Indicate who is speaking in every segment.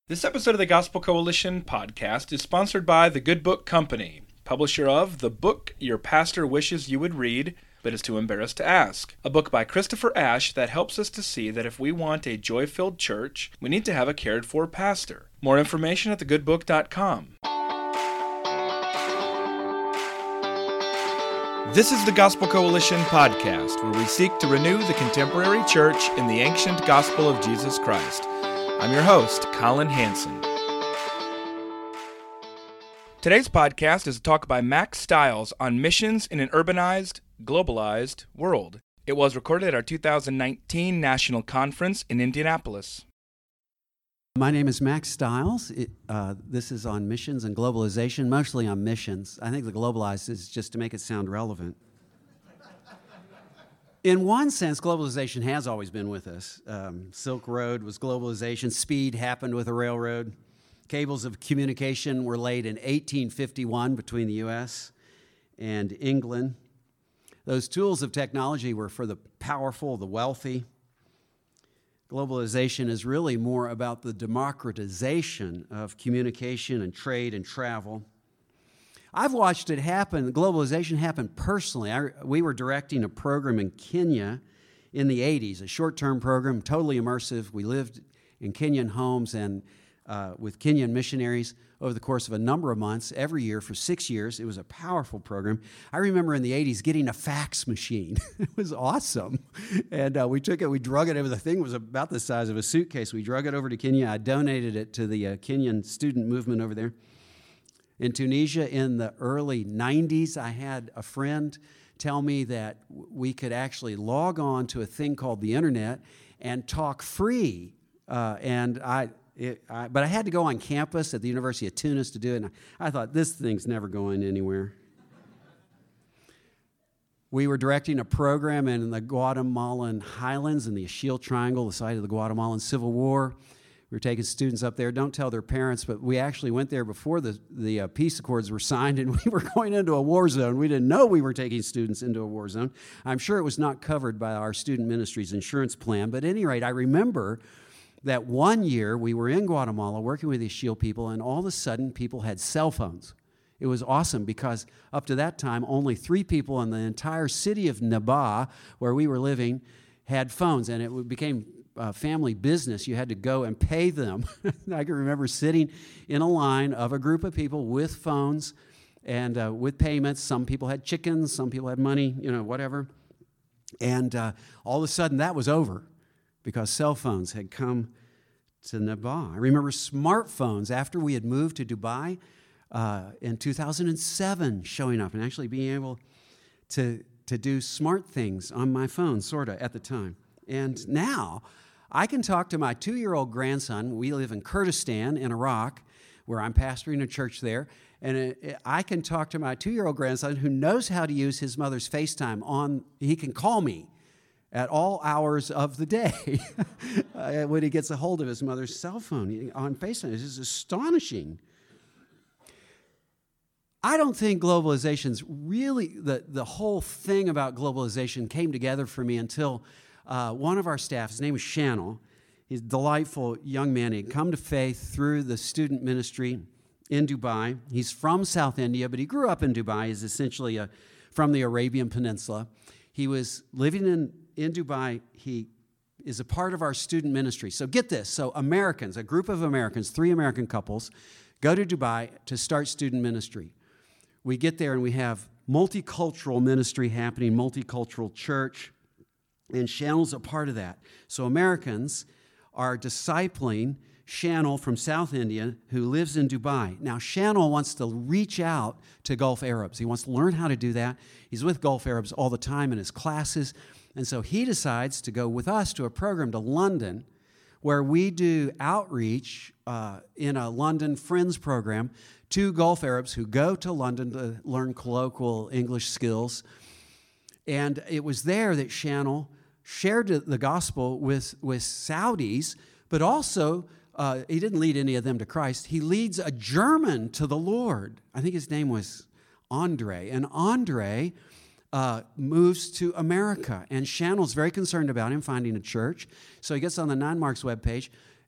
Speaker 1: This episode of the Gospel Coalition podcast is sponsored by The Good Book Company, publisher of The Book Your Pastor Wishes You Would Read, but is too embarrassed to ask. A book by Christopher Ash that helps us to see that if we want a joy-filled church, we need to have a cared-for pastor. More information at thegoodbook.com. This is the Gospel Coalition podcast, where we seek to renew the contemporary church in the ancient gospel of Jesus Christ. I'm your host, Colin Hanson. Today's podcast is a talk by Max Stiles on missions in an urbanized, globalized world. It was recorded at our 2019 National Conference in Indianapolis.
Speaker 2: My name is Max Stiles. This is on missions and globalization, mostly on missions. I think the globalized is just to make it sound relevant. In one sense, globalization has always been with us. Silk Road was globalization. Speed happened with a railroad. Cables of communication were laid in 1851 between the U.S. and England. Those tools of technology were for the powerful, the wealthy. Globalization is really more about the democratization of communication and trade and travel. I've watched it happen, globalization happen personally. We were directing a program in Kenya in the 80s, a short-term program, totally immersive. We lived in Kenyan homes and with Kenyan missionaries over the course of a number of months, every year for 6 years. It was a powerful program. I remember in the 80s getting a fax machine. It was awesome. And we took it, we drug it over. The thing was about the size of a suitcase. We drug it over to Kenya. I donated it to the Kenyan student movement over there. In Tunisia in the early 90s, I had a friend tell me that we could actually log on to a thing called the internet and talk free. But I had to go on campus at the University of Tunis to do it, and I thought, this thing's never going anywhere. We were directing a program in the Guatemalan highlands in the Achille Triangle, the site of the Guatemalan Civil War. We were taking students up there. Don't tell their parents, but we actually went there before the peace accords were signed, and we were going into a war zone. We didn't know we were taking students into a war zone. I'm sure it was not covered by our student ministry's insurance plan, but at any rate, I remember that one year we were in Guatemala working with the Achille people, and all of a sudden people had cell phones. It was awesome because up to that time, only 3 people in the entire city of Naba, where we were living, had phones, and it became family business. You had to go and pay them. I can remember sitting in a line of a group of people with phones and with payments. Some people had chickens, some people had money, whatever. And all of a sudden that was over because cell phones had come to Naba. I remember smartphones after we had moved to Dubai in 2007 showing up and actually being able to do smart things on my phone, sort of, at the time. And now I can talk to my 2-year-old grandson. We live in Kurdistan in Iraq, where I'm pastoring a church there. And I can talk to my 2-year-old grandson who knows how to use his mother's FaceTime. He can call me at all hours of the day when he gets a hold of his mother's cell phone on FaceTime. This is astonishing. I don't think globalization's really, the whole thing about globalization came together for me until one of our staff, his name is Shannel. He's a delightful young man. He'd come to faith through the student ministry in Dubai. He's from South India, but he grew up in Dubai. He's essentially from the Arabian Peninsula. He was living in Dubai. He is a part of our student ministry. So get this. So Americans, a group of Americans, 3 American couples, go to Dubai to start student ministry. We get there and we have multicultural ministry happening, multicultural church. And Shannel's a part of that. So Americans are discipling Shannel from South India who lives in Dubai. Now, Shannel wants to reach out to Gulf Arabs. He wants to learn how to do that. He's with Gulf Arabs all the time in his classes. And so he decides to go with us to a program to London where we do outreach in a London Friends program to Gulf Arabs who go to London to learn colloquial English skills. And it was there that Shannel shared the gospel with Saudis, but also he didn't lead any of them to Christ. He leads a German to the Lord. I think his name was Andre. And Andre moves to America. And Shannel's very concerned about him finding a church. So he gets on the Nine Marks webpage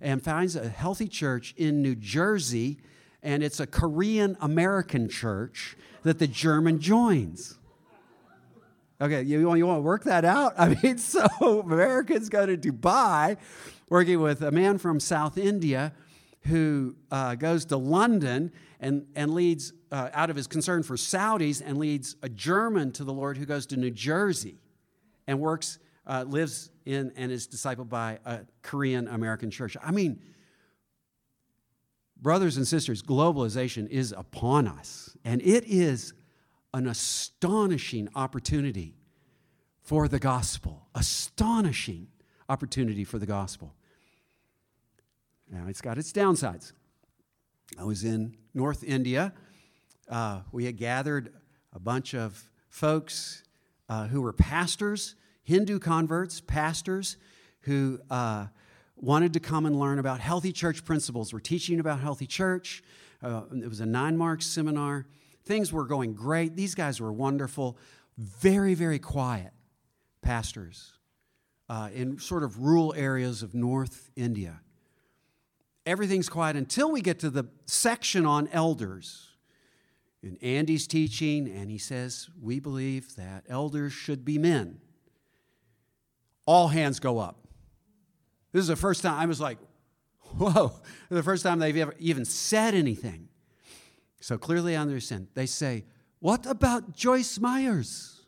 Speaker 2: and finds a healthy church in New Jersey, and it's a Korean American church that the German joins. Okay, you want to work that out? I mean, so Americans go to Dubai, working with a man from South India who goes to London and leads, out of his concern for Saudis, and leads a German to the Lord who goes to New Jersey and works, lives in and is discipled by a Korean American church. I mean, brothers and sisters, globalization is upon us, and it is an astonishing opportunity for the gospel. Astonishing opportunity for the gospel. Now, it's got its downsides. I was in North India. We had gathered a bunch of folks who were pastors, Hindu converts, pastors who wanted to come and learn about healthy church principles. We're teaching about healthy church. It was a 9-mark seminar. Things were going great. These guys were wonderful. Very, very quiet pastors in sort of rural areas of North India. Everything's quiet until we get to the section on elders. And Andy's teaching, and he says, we believe that elders should be men. All hands go up. This is the first time I was like, whoa, the first time they've ever even said anything. So clearly I understand. They say, what about Joyce Myers?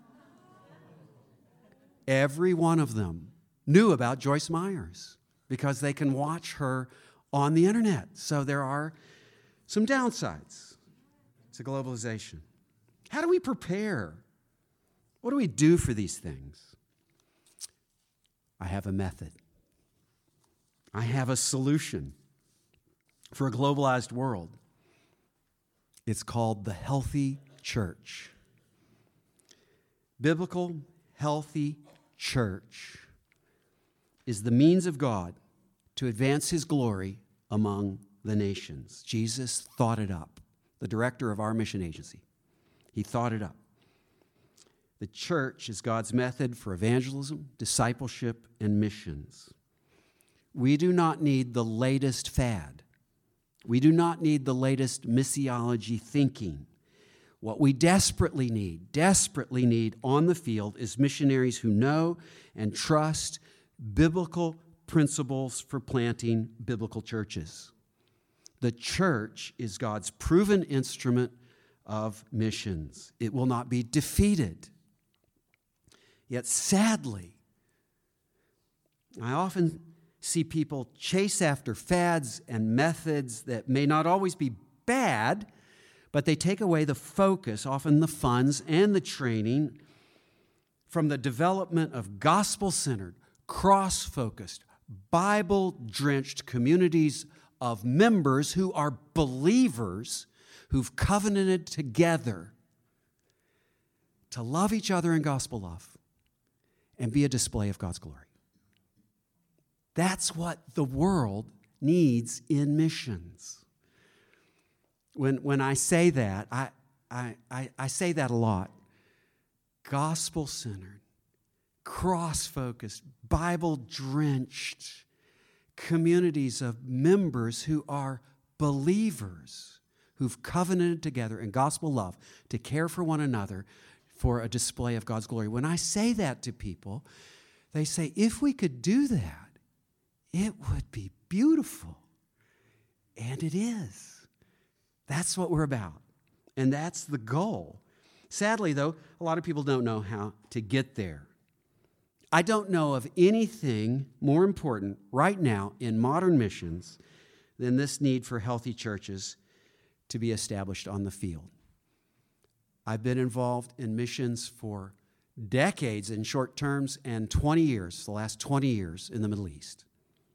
Speaker 2: Every one of them knew about Joyce Myers because they can watch her on the internet. So there are some downsides to globalization. How do we prepare? What do we do for these things? I have a method. I have a solution for a globalized world. It's called the healthy church. Biblical, healthy church is the means of God to advance His glory among the nations. Jesus thought it up, the director of our mission agency. He thought it up. The church is God's method for evangelism, discipleship, and missions. We do not need the latest fad. We do not need the latest missiology thinking. What we desperately need on the field is missionaries who know and trust biblical principles for planting biblical churches. The church is God's proven instrument of missions. It will not be defeated. Yet sadly, I often see people chase after fads and methods that may not always be bad, but they take away the focus, often the funds and the training, from the development of gospel-centered, cross-focused, Bible-drenched communities of members who are believers who've covenanted together to love each other in gospel love and be a display of God's glory. That's what the world needs in missions. When I say that, I say that a lot. Gospel-centered, cross-focused, Bible-drenched communities of members who are believers who've covenanted together in gospel love to care for one another for a display of God's glory. When I say that to people, they say, if we could do that, it would be beautiful. And it is. That's what we're about. And that's the goal. Sadly, though, a lot of people don't know how to get there. I don't know of anything more important right now in modern missions than this need for healthy churches to be established on the field. I've been involved in missions for decades in short terms and 20 years, the last 20 years in the Middle East.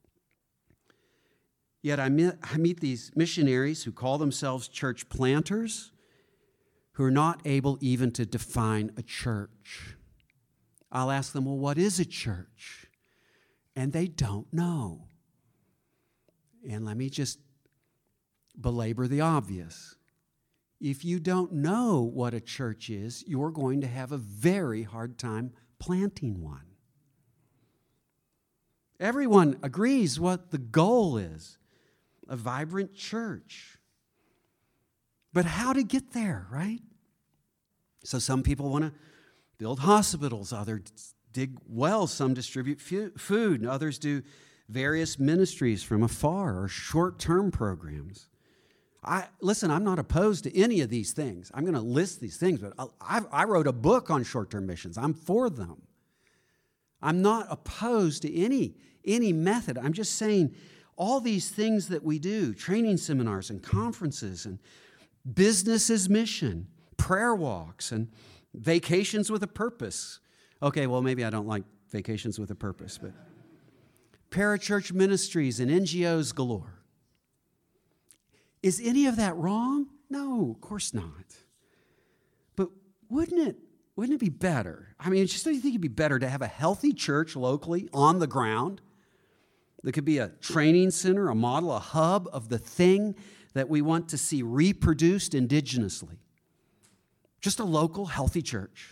Speaker 2: Yet I meet these missionaries who call themselves church planters who are not able even to define a church. I'll ask them, well, what is a church? And they don't know. And let me just belabor the obvious. If you don't know what a church is, you're going to have a very hard time planting one. Everyone agrees what the goal is, a vibrant church. But how to get there, right? So some people want to build hospitals, others dig wells, some distribute food, and others do various ministries from afar or short-term programs. Listen, I'm not opposed to any of these things. I'm going to list these things, but I wrote a book on short-term missions. I'm for them. I'm not opposed to any method. I'm just saying all these things that we do, training seminars and conferences and business as mission, prayer walks and vacations with a purpose. Okay, well, maybe I don't like vacations with a purpose, but parachurch ministries and NGOs galore. Is any of that wrong? No, of course not. But wouldn't it be better? I mean, don't you think it'd be better to have a healthy church locally on the ground that could be a training center, a model, a hub of the thing that we want to see reproduced indigenously? Just a local, healthy church.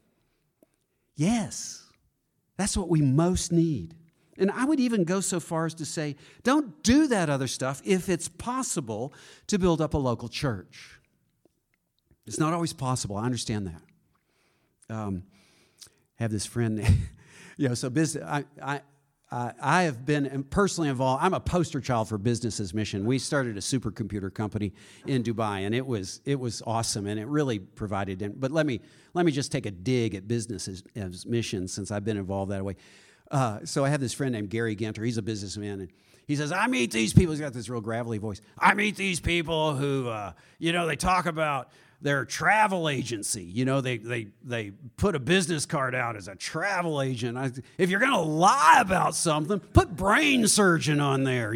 Speaker 2: Yes, that's what we most need. And I would even go so far as to say, don't do that other stuff if it's possible to build up a local church. It's not always possible. I understand that. I have this friend, so business. I have been personally involved. I'm a poster child for Business as Mission. We started a supercomputer company in Dubai, and it was awesome, and it really provided. But let me just take a dig at Business as Mission since I've been involved that way. So I have this friend named Gary Ginter. He's a businessman, and he says, I meet these people. He's got this real gravelly voice. I meet these people who, they talk about their travel agency. They put a business card out as a travel agent. If you're going to lie about something, put brain surgeon on there,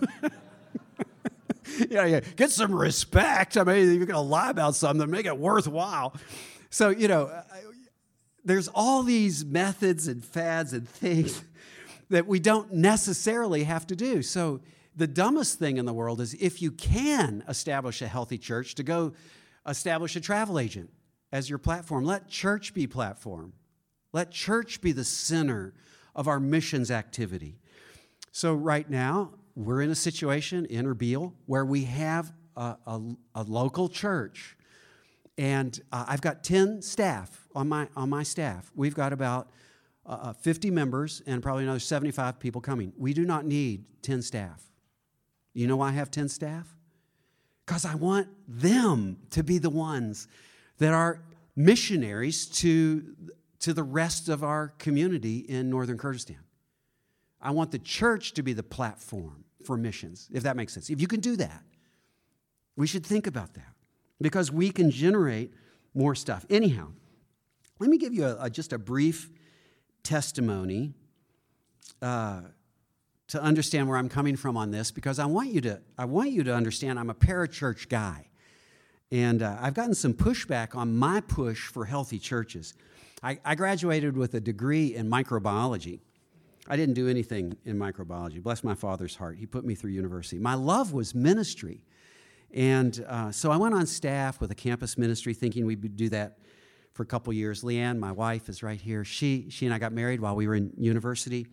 Speaker 2: Yeah, get some respect. I mean, if you're going to lie about something, make it worthwhile. So, there's all these methods and fads and things that we don't necessarily have to do. So the dumbest thing in the world is if you can establish a healthy church, to go establish a travel agent as your platform. Let church be platform. Let church be the center of our missions activity. So right now, we're in a situation in Erbil where we have a local church. And I've got 10 staff on my staff. We've got about 50 members and probably another 75 people coming. We do not need 10 staff. You know why I have 10 staff? Because I want them to be the ones that are missionaries to the rest of our community in northern Kurdistan. I want the church to be the platform for missions, if that makes sense. If you can do that, we should think about that. Because we can generate more stuff. Anyhow, let me give you just a brief testimony to understand where I'm coming from on this, because I want you to understand I'm a parachurch guy. And I've gotten some pushback on my push for healthy churches. I graduated with a degree in microbiology. I didn't do anything in microbiology. Bless my father's heart. He put me through university. My love was ministry. And so I went on staff with a campus ministry thinking we would do that for a couple years. Leanne, my wife, is right here. She and I got married while we were in university.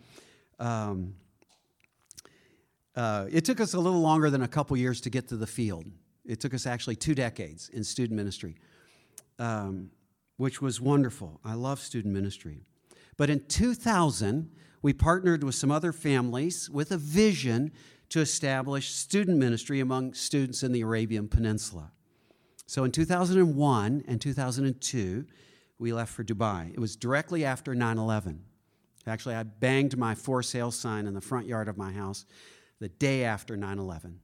Speaker 2: It took us a little longer than a couple years to get to the field. It took us actually 2 decades in student ministry, which was wonderful. I love student ministry. But in 2000, we partnered with some other families with a vision to establish student ministry among students in the Arabian Peninsula. So in 2001 and 2002, we left for Dubai. It was directly after 9/11. Actually, I banged my for sale sign in the front yard of my house the day after 9/11.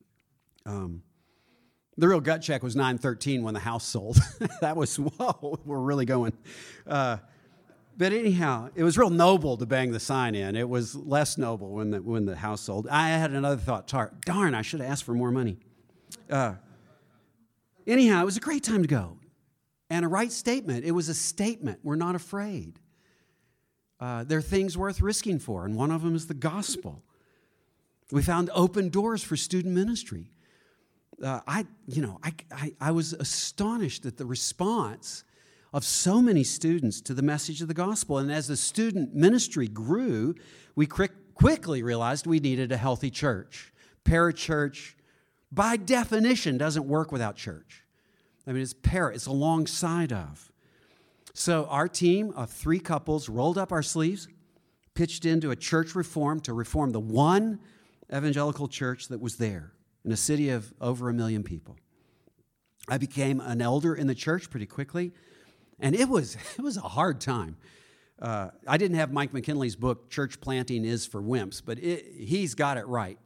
Speaker 2: The real gut check was 9/13 when the house sold. That was, whoa, we're really going. But anyhow, it was real noble to bang the sign in. It was less noble when the house sold. I had another thought. Darn, I should have asked for more money. Anyhow, it was a great time to go. And a right statement. It was a statement. We're not afraid. There are things worth risking for, and one of them is the gospel. We found open doors for student ministry. I was astonished at the response of so many students to the message of the gospel. And as the student ministry grew, we quickly realized we needed a healthy church. Parachurch, by definition, doesn't work without church. I mean, it's alongside of. So our team of 3 couples rolled up our sleeves, pitched into a church reform to reform the one evangelical church that was there in a city of over 1 million people. I became an elder in the church pretty quickly, and it was a hard time. I didn't have Mike McKinley's book, Church Planting is for Wimps, but he's got it right.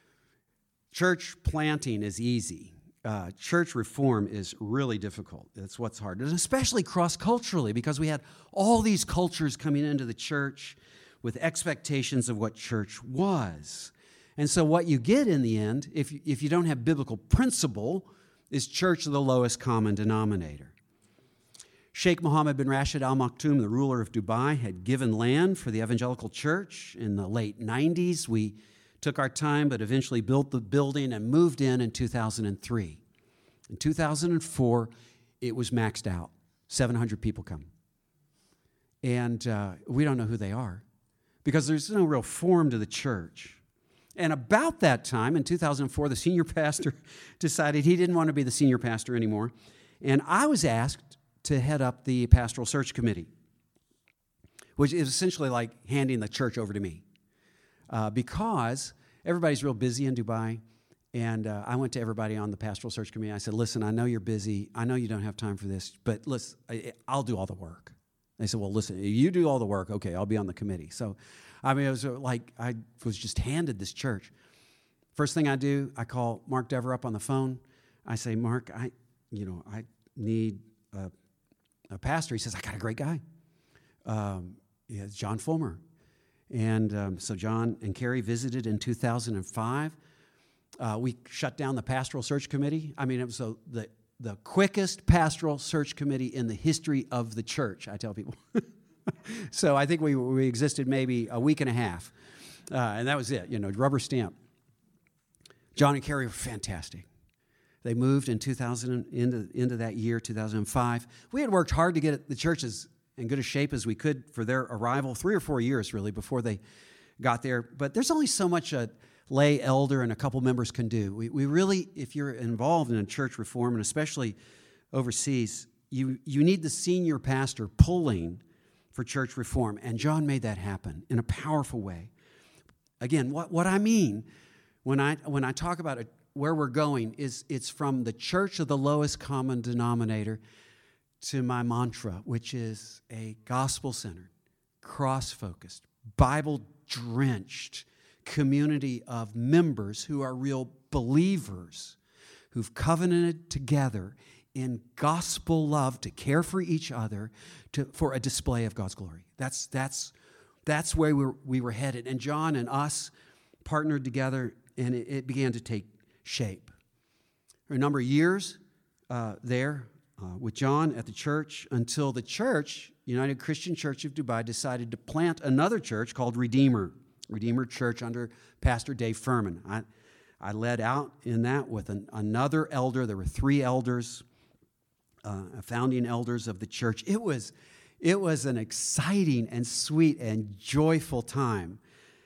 Speaker 2: Church planting is easy. Church reform is really difficult. That's what's hard, and especially cross-culturally, because we had all these cultures coming into the church with expectations of what church was. And so what you get in the end, if you don't have biblical principle, is church of the lowest common denominator. Sheikh Mohammed bin Rashid Al Maktoum, the ruler of Dubai, had given land for the evangelical church in the late 90s. We took our time, but eventually built the building and moved in 2003. In 2004, it was maxed out. 700 people come. And we don't know who they are because there's no real form to the church. And about that time, in 2004, the senior pastor decided he didn't want to be the senior pastor anymore. And I was asked to head up the pastoral search committee, which is essentially like handing the church over to me. Because everybody's real busy in Dubai, and I went to everybody on the pastoral search committee. I said, listen, I know you're busy. I know you don't have time for this, but listen, I'll do all the work. They said, well, listen, you do all the work. Okay, I'll be on the committee. So, I mean, it was like I was just handed this church. First thing I do, I call Mark Dever up on the phone. I say, Mark, I need a pastor. He says, I got a great guy. It's John Fulmer. And so John and Carrie visited in 2005. We shut down the pastoral search committee. I mean, it was the quickest pastoral search committee in the history of the church, I tell people. So I think we existed maybe a week and a half. And that was it, rubber stamp. John and Carrie were fantastic. They moved in 2000 into that year, 2005. We had worked hard to get the church as in good a shape as we could for their arrival, 3 or 4 years really before they got there. But there's only so much a lay elder and a couple members can do. We really, if you're involved in a church reform, and especially overseas, you need the senior pastor pulling for church reform. And John made that happen in a powerful way. Again, what I mean when I talk about it, where we're going is it's from the church of the lowest common denominator to my mantra, which is a gospel-centered, cross-focused, Bible-drenched community of members who are real believers, who've covenanted together in gospel love to care for each other for a display of God's glory. That's where we were headed. And John and us partnered together, and it began to take shape. For a number of years there with John at the church until the church, United Christian Church of Dubai, decided to plant another church called Redeemer Church under Pastor Dave Furman. I led out in that with another elder. There were 3 elders, founding elders of the church. It was an exciting and sweet and joyful time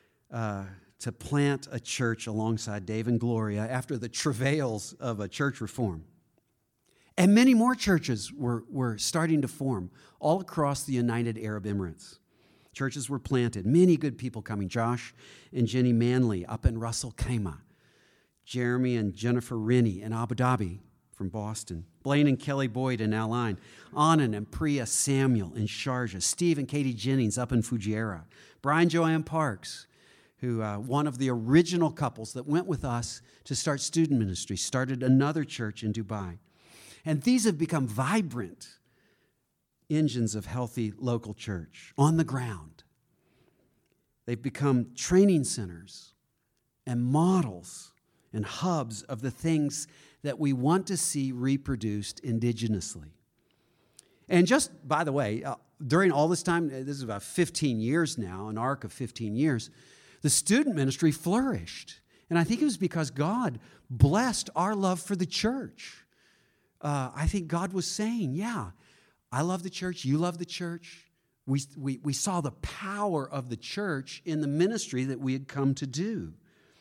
Speaker 2: to plant a church alongside Dave and Gloria after the travails of a church reform. And many more churches were starting to form all across the United Arab Emirates. Churches were planted, many good people coming. Josh and Jenny Manley up in Ras Al Khaimah, Jeremy and Jennifer Rennie in Abu Dhabi from Boston, Blaine and Kelly Boyd in Al Ain, Anand and Priya Samuel in Sharjah, Steve and Katie Jennings up in Fujairah, Brian Joanne Parks, who one of the original couples that went with us to start student ministry, started another church in Dubai. And these have become vibrant engines of healthy local church on the ground. They've become training centers and models and hubs of the things that we want to see reproduced indigenously. And just, by the way, during all this time, this is about 15 years now, an arc of 15 years, the student ministry flourished. And I think it was because God blessed our love for the church. I think God was saying, yeah, I love the church, you love the church. we saw the power of the church in the ministry that we had come to do.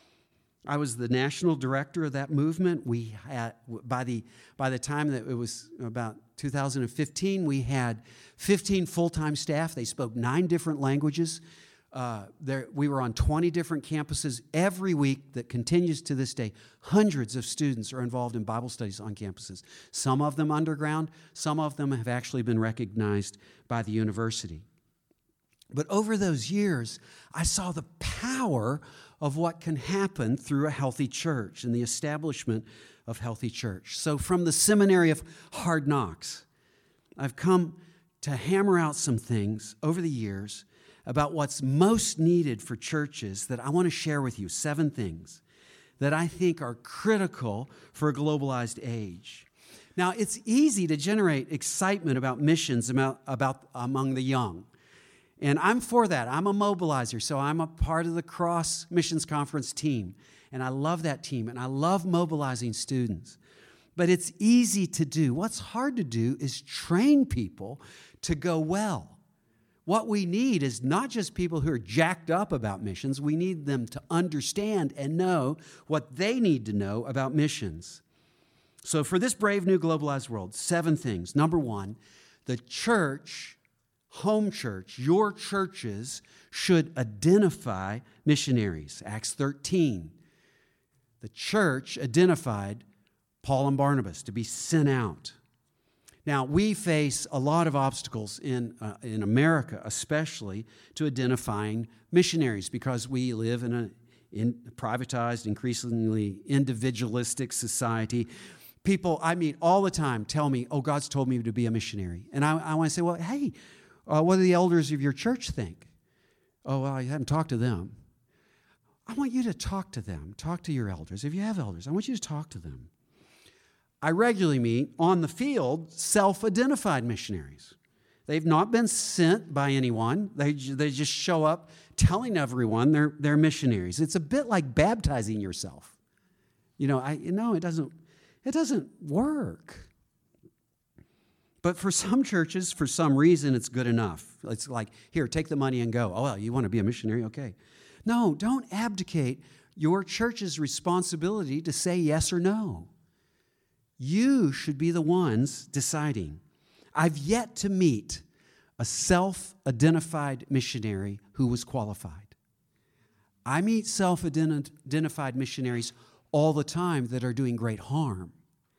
Speaker 2: I was the national director of that movement. We had, by the time that it was about 2015, we had 15 full-time staff. They spoke 9 different languages. We were on 20 different campuses every week. That continues to this day. Hundreds of students are involved in Bible studies on campuses. Some of them underground. Some of them have actually been recognized by the university. But over those years, I saw the power of what can happen through a healthy church and the establishment of healthy church. So from the seminary of hard knocks, I've come to hammer out some things over the years about what's most needed for churches that I want to share with you. 7 things that I think are critical for a globalized age. Now, it's easy to generate excitement about missions among the young. And I'm for that. I'm a mobilizer, so I'm a part of the Cross Missions Conference team. And I love that team, and I love mobilizing students. But it's easy to do. What's hard to do is train people to go well. What we need is not just people who are jacked up about missions. We need them to understand and know what they need to know about missions. So for this brave new globalized world, 7 things. Number 1, the church, home church, your churches should identify missionaries. Acts 13. The church identified Paul and Barnabas to be sent out. Now, we face a lot of obstacles in America, especially, to identifying missionaries because we live in a privatized, increasingly individualistic society. People I meet all the time tell me, oh, God's told me to be a missionary. And I want to say, well, hey, what do the elders of your church think? Oh, well, I haven't talked to them. I want you to talk to them. Talk to your elders. If you have elders, I want you to talk to them. I regularly meet on the field self-identified missionaries. They've not been sent by anyone. They just show up telling everyone they're missionaries. It's a bit like baptizing yourself. It doesn't work. But for some churches, for some reason, it's good enough. It's like, here, take the money and go. Oh, well, you want to be a missionary? Okay. No, don't abdicate your church's responsibility to say yes or no. You should be the ones deciding. I've yet to meet a self-identified missionary who was qualified. I meet self-identified missionaries all the time that are doing great harm.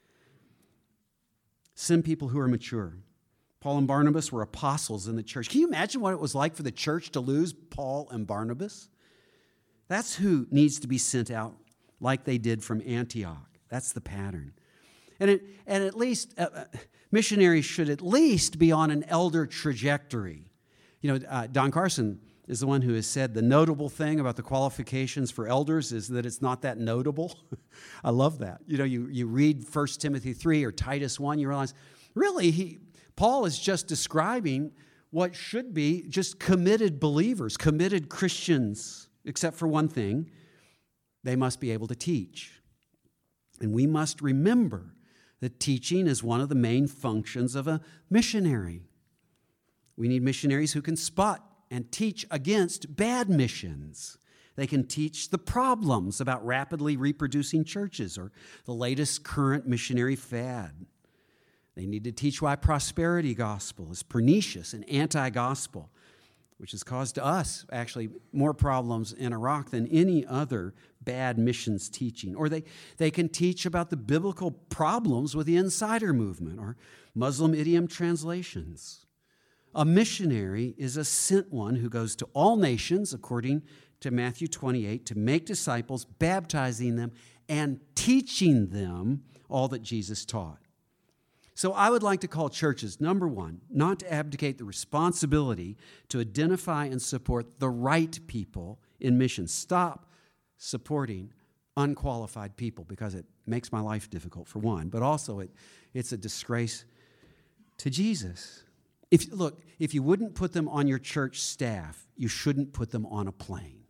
Speaker 2: Send people who are mature. Paul and Barnabas were apostles in the church. Can you imagine what it was like for the church to lose Paul and Barnabas? That's who needs to be sent out like they did from Antioch. That's the pattern. And at least missionaries should at least be on an elder trajectory. Don Carson is the one who has said the notable thing about the qualifications for elders is that it's not that notable. I love that. You read 1 Timothy 3 or Titus 1, you realize, really, Paul is just describing what should be just committed believers, committed Christians, except for one thing, they must be able to teach. And we must remember that teaching is one of the main functions of a missionary. We need missionaries who can spot and teach against bad missions. They can teach the problems about rapidly reproducing churches or the latest current missionary fad. They need to teach why prosperity gospel is pernicious and anti-gospel, which has caused us actually more problems in Iraq than any other bad missions teaching. Or they can teach about the biblical problems with the insider movement or Muslim idiom translations. A missionary is a sent one who goes to all nations, according to Matthew 28, to make disciples, baptizing them, and teaching them all that Jesus taught. So I would like to call churches, number 1, not to abdicate the responsibility to identify and support the right people in missions. Stop supporting unqualified people because it makes my life difficult, for one, but also it's a disgrace to Jesus. If you wouldn't put them on your church staff, you shouldn't put them on a plane.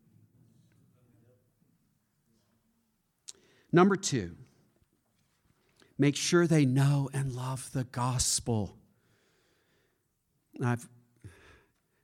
Speaker 2: Number 2, make sure they know and love the gospel.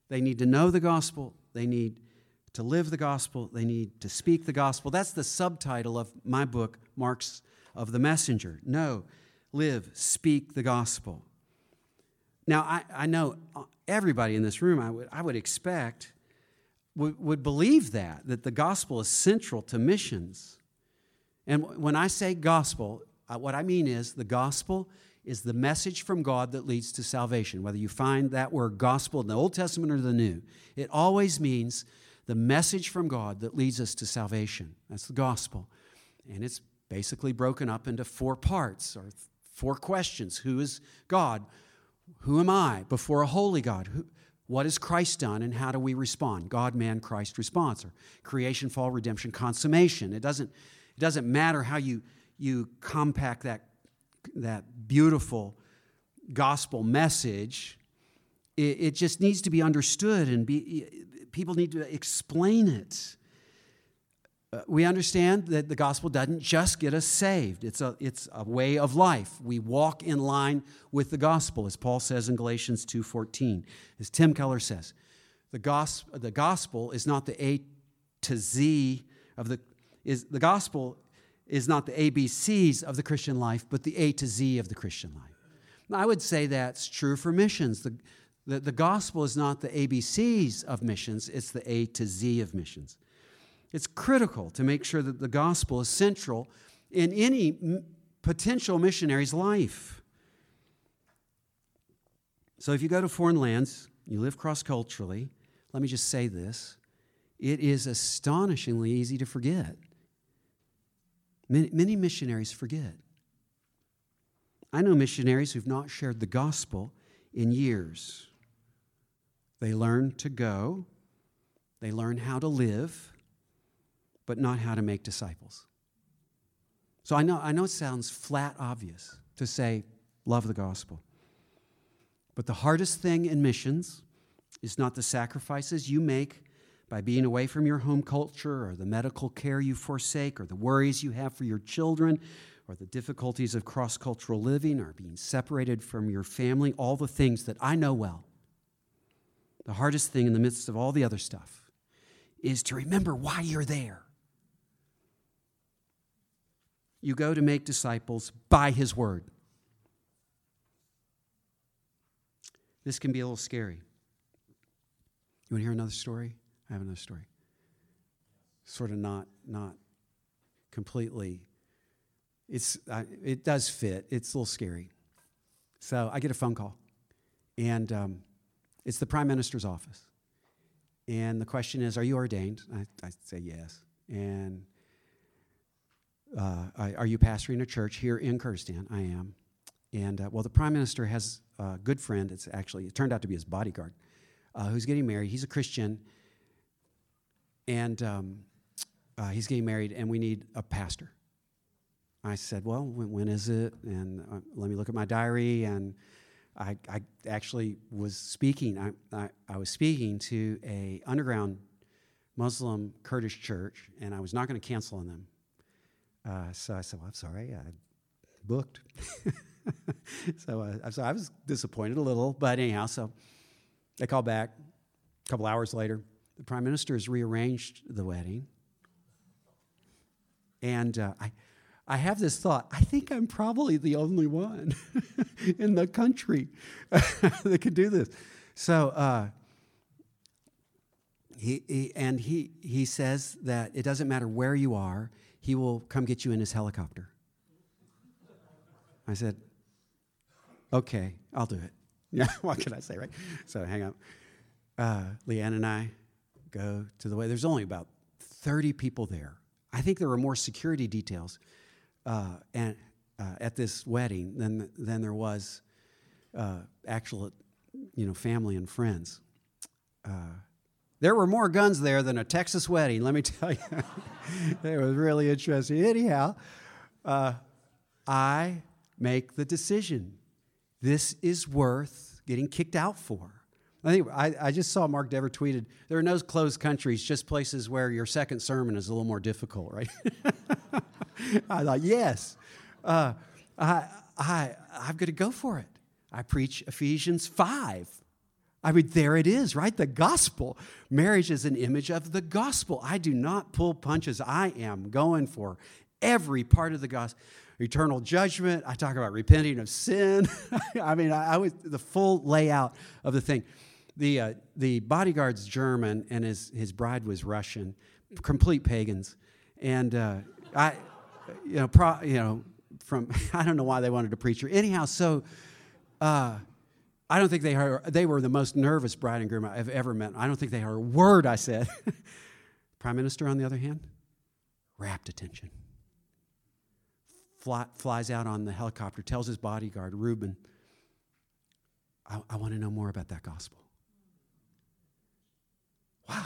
Speaker 2: They need to know the gospel. They need to live the gospel. They need to speak the gospel. That's the subtitle of my book, Marks of the Messenger. Know, live, speak the gospel. Now, I know everybody in this room, I would expect, would believe that the gospel is central to missions. And when I say gospel, what I mean is the gospel is the message from God that leads to salvation. Whether you find that word gospel in the Old Testament or the New, it always means the message from God that leads us to salvation. That's the gospel. And it's basically broken up into 4 parts or 4 questions. Who is God? Who am I before a holy God? What has Christ done, and how do we respond? God, man, Christ response. Or creation, fall, redemption, consummation. It doesn't matter how you compact that beautiful gospel message. It just needs to be understood, and people need to explain it. We understand that the gospel doesn't just get us saved. It's a way of life. We walk in line with the gospel, as Paul says in Galatians 2:14. As Tim Keller says, the gospel is not the A to Z of the gospel is not the ABCs of the Christian life, but the A to Z of the Christian life. I would say that's true for missions. The gospel is not the ABCs of missions, it's the A to Z of missions. It's critical to make sure that the gospel is central in any potential missionary's life. So if you go to foreign lands, you live cross-culturally, let me just say this, it is astonishingly easy to forget. Many missionaries forget. I know missionaries who've not shared the gospel in years. They learn to go, they learn how to live, but not how to make disciples. So I know it sounds flat obvious to say, love the gospel. But the hardest thing in missions is not the sacrifices you make by being away from your home culture, or the medical care you forsake, or the worries you have for your children, or the difficulties of cross-cultural living, or being separated from your family, all the things that I know well. The hardest thing in the midst of all the other stuff is to remember why you're there. You go to make disciples by His word. This can be a little scary. You want to hear another story? I have another story. Sort of not completely. It does fit. It's a little scary. So I get a phone call, and it's the Prime Minister's office. And the question is, are you ordained? I say yes. And are you pastoring a church here in Kurdistan? I am. And well, the Prime Minister has a good friend. It turned out to be his bodyguard, who's getting married. He's a Christian. And he's getting married, and we need a pastor. I said, well, when is it? And let me look at my diary. And I actually was speaking. I was speaking to a underground Muslim Kurdish church, and I was not going to cancel on them. So I said, well, I'm sorry, I booked. So I was disappointed a little, but anyhow, so they called back a couple hours later. The Prime Minister has rearranged the wedding. And I have this thought, I think I'm probably the only one in the country that could do this. So he says that it doesn't matter where you are, he will come get you in his helicopter. I said, okay, I'll do it. Yeah, what can I say, right? So hang on. Leanne and I go to the way. There's only about 30 people there. I think there were more security details at this wedding than there was actual, family and friends. There were more guns there than a Texas wedding, let me tell you. It was really interesting. Anyhow, I make the decision. This is worth getting kicked out for. I just saw Mark Dever tweeted, there are no closed countries, just places where your second sermon is a little more difficult, right? I thought, yes, I'm going to go for it. I preach Ephesians 5. I mean, there it is, right? The gospel. Marriage is an image of the gospel. I do not pull punches. I am going for every part of the gospel. Eternal judgment. I talk about repenting of sin. I mean, I was the full layout of the thing. The bodyguard's German, and his bride was Russian, complete pagans. And from I don't know why they wanted to preach her. Anyhow, so I don't think they were the most nervous bride and groom I've ever met. I don't think they heard a word I said. Prime Minister, on the other hand, rapt attention. Flies out on the helicopter, tells his bodyguard, Reuben, I want to know more about that gospel. Wow,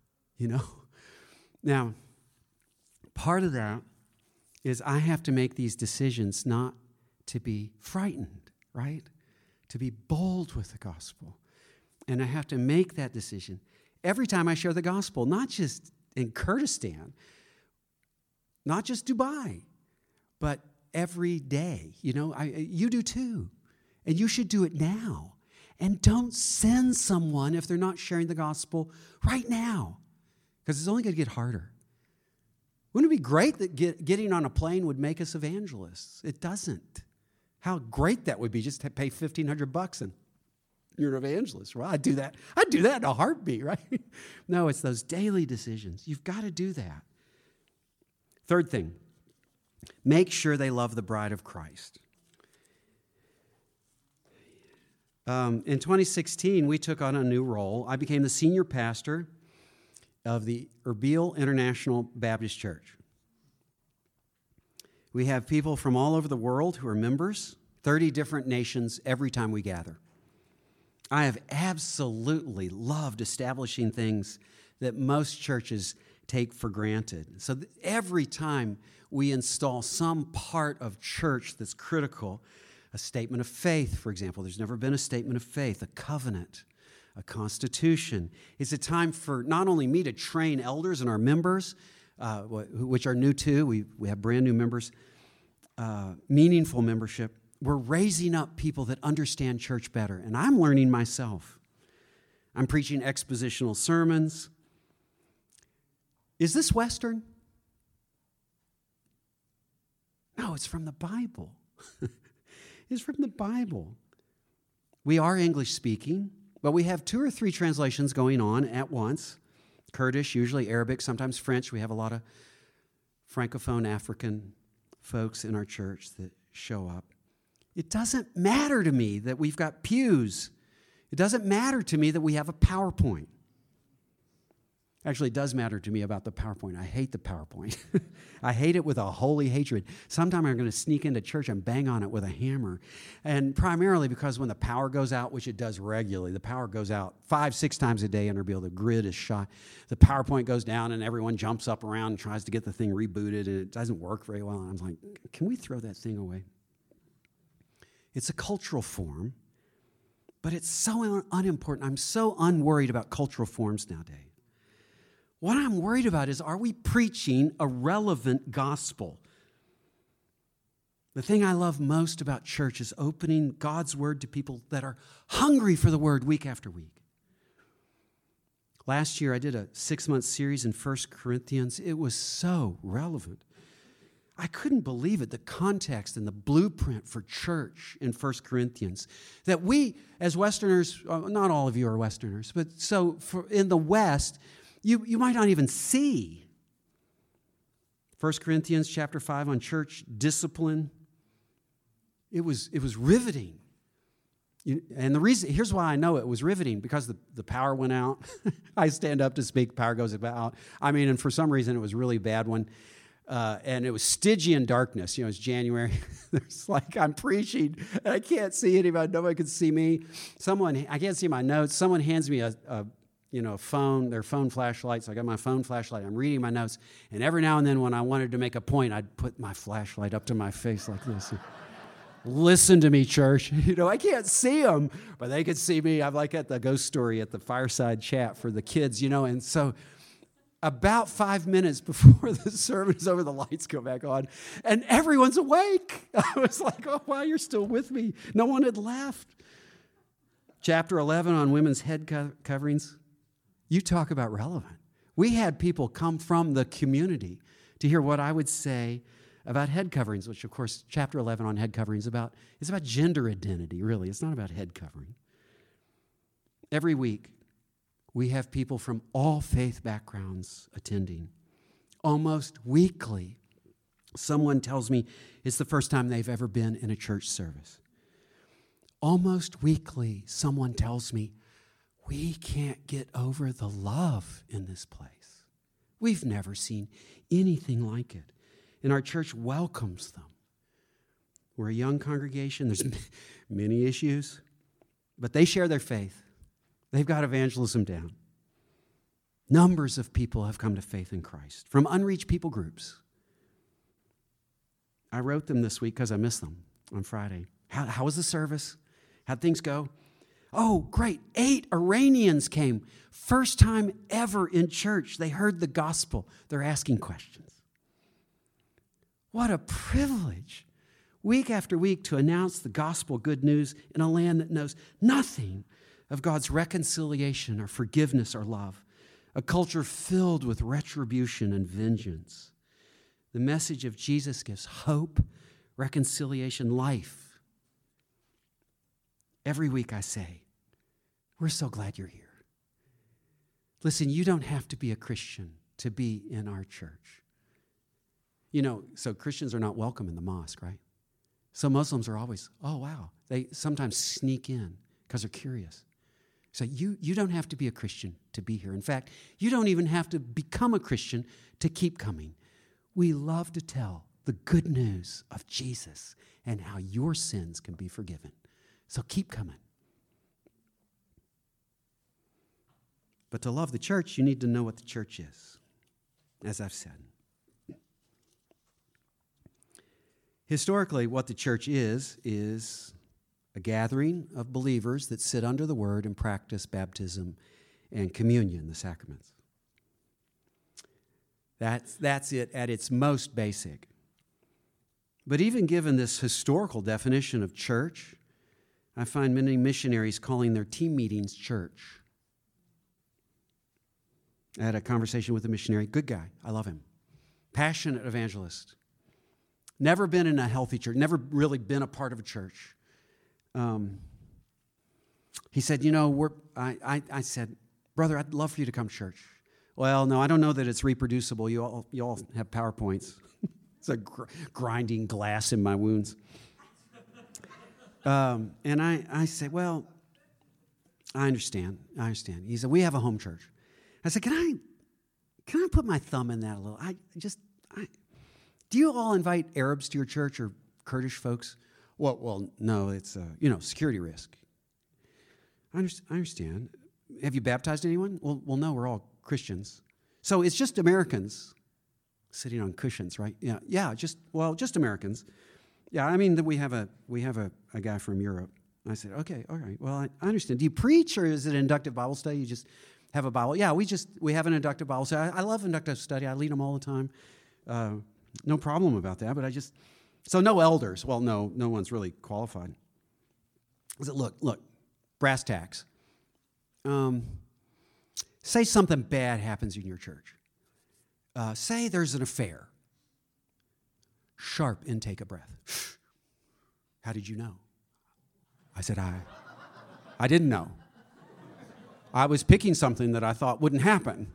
Speaker 2: Now, part of that is I have to make these decisions not to be frightened, right? To be bold with the gospel. And I have to make that decision every time I share the gospel, not just in Kurdistan, not just Dubai, but every day. You do too. And you should do it now. And don't send someone if they're not sharing the gospel right now, because it's only going to get harder. Wouldn't it be great that getting on a plane would make us evangelists? It doesn't. How great that would be, just to pay $1,500 and you're an evangelist. Well, I'd do that. I'd do that in a heartbeat, right? No, it's those daily decisions. You've got to do that. Third thing, make sure they love the bride of Christ. In 2016, we took on a new role. I became the senior pastor of the Erbil International Baptist Church. We have people from all over the world who are members, 30 different nations every time we gather. I have absolutely loved establishing things that most churches take for granted. So every time we install some part of church that's critical, a statement of faith, for example. There's never been a statement of faith, a covenant, a constitution. It's a time for not only me to train elders and our members, which are new too. We have brand new members, meaningful membership. We're raising up people that understand church better. And I'm learning myself. I'm preaching expositional sermons. Is this Western? No, it's from the Bible. It's from the Bible. We are English speaking, but we have 2 or 3 translations going on at once. Kurdish, usually Arabic, sometimes French. We have a lot of Francophone African folks in our church that show up. It doesn't matter to me that we've got pews. It doesn't matter to me that we have a PowerPoint. Actually, it does matter to me about the PowerPoint. I hate the PowerPoint. I hate it with a holy hatred. Sometime I'm going to sneak into church and bang on it with a hammer. And primarily because when the power goes out, which it does regularly, the power goes out 5-6 times a day in Erbil. The grid is shot. The PowerPoint goes down and everyone jumps up around and tries to get the thing rebooted, and it doesn't work very well. And I'm like, can we throw that thing away? It's a cultural form, but it's so unimportant. I'm so unworried about cultural forms nowadays. What I'm worried about is, are we preaching a relevant gospel? The thing I love most about church is opening God's word to people that are hungry for the word week after week. Last year, I did a 6-month series in 1 Corinthians. It was so relevant. I couldn't believe it, the context and the blueprint for church in 1 Corinthians. That we, as Westerners, not all of you are Westerners, but so in the West, you might not even see. 1 Corinthians chapter 5 on church discipline. It was riveting. And the reason, here's why I know it was riveting, because the power went out. I stand up to speak, power goes out. I mean, and for some reason it was a really bad one. And it was Stygian darkness. It's January. It's like I'm preaching, and I can't see anybody. Nobody can see me. I can't see my notes. Someone hands me a phone, their phone flashlight. So I got my phone flashlight. I'm reading my notes. And every now and then when I wanted to make a point, I'd put my flashlight up to my face like this. Listen to me, church. I can't see them, but they could see me. I'm like at the ghost story at the fireside chat for the kids, And so about 5 minutes before the sermon is over, the lights go back on, and everyone's awake. I was like, oh, wow, you're still with me. No one had left. Chapter 11 on women's head coverings. You talk about relevant. We had people come from the community to hear what I would say about head coverings, which, of course, chapter 11 on head coverings is about gender identity, really. It's not about head covering. Every week, we have people from all faith backgrounds attending. Almost weekly, someone tells me it's the first time they've ever been in a church service. Almost weekly, someone tells me, we can't get over the love in this place. We've never seen anything like it. And our church welcomes them. We're a young congregation. There's many issues, but they share their faith. They've got evangelism down. Numbers of people have come to faith in Christ from unreached people groups. I wrote them this week because I missed them on Friday. How was the service? How'd things go? Oh, great. 8 Iranians came. First time ever in church. They heard the gospel. They're asking questions. What a privilege. Week after week to announce the gospel good news in a land that knows nothing of God's reconciliation or forgiveness or love. A culture filled with retribution and vengeance. The message of Jesus gives hope, reconciliation, life. Every week I say, we're so glad you're here. Listen, you don't have to be a Christian to be in our church. You know, so Christians are not welcome in the mosque, right? So Muslims are always, oh, wow. They sometimes sneak in because they're curious. So you don't have to be a Christian to be here. In fact, you don't even have to become a Christian to keep coming. We love to tell the good news of Jesus and how your sins can be forgiven. So keep coming. But to love the church, you need to know what the church is, as I've said. Historically, what the church is a gathering of believers that sit under the word and practice baptism and communion, the sacraments. That's it at its most basic. But even given this historical definition of church, I find many missionaries calling their team meetings church. I had a conversation with a missionary, good guy, I love him, passionate evangelist. Never been in a healthy church, never really been a part of a church. He said, I said, brother, I'd love for you to come to church. Well, no, I don't know that it's reproducible. You all have PowerPoints. It's a grinding glass in my wounds. And I said, well, I understand. He said, we have a home church. I said, can I put my thumb in that a little? Do you all invite Arabs to your church or Kurdish folks? Well, no, it's security risk. I understand. Have you baptized anyone? Well, no, we're all Christians. So it's just Americans sitting on cushions, right? Yeah, just Americans. Yeah, I mean we have a guy from Europe. I said, okay, all right. Well, I understand. Do you preach or is it an inductive Bible study? You just have a Bible? Yeah, we have an inductive Bible study. I love inductive study. I lead them all the time. No problem about that. But so no elders. Well, no one's really qualified. I said, look, brass tacks. Say something bad happens in your church. Say there's an affair. Sharp intake of breath. How did you know? I said, I didn't know. I was picking something that I thought wouldn't happen.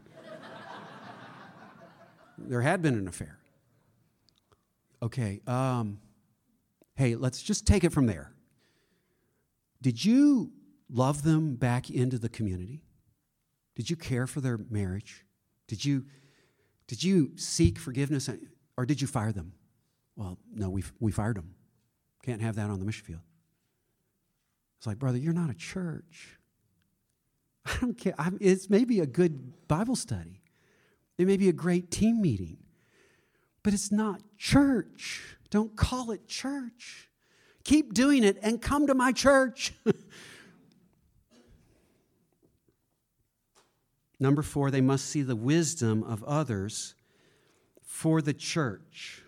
Speaker 2: There had been an affair. Okay, hey, let's just take it from there. Did you love them back into the community? Did you care for their marriage? Did you seek forgiveness, or did you fire them? Well, no, we fired them. Can't have that on the mission field. It's like, brother, you're not a church. I don't care. It's maybe a good Bible study. It may be a great team meeting. But it's not church. Don't call it church. Keep doing it and come to my church. Number 4, they must see the wisdom of others for the church.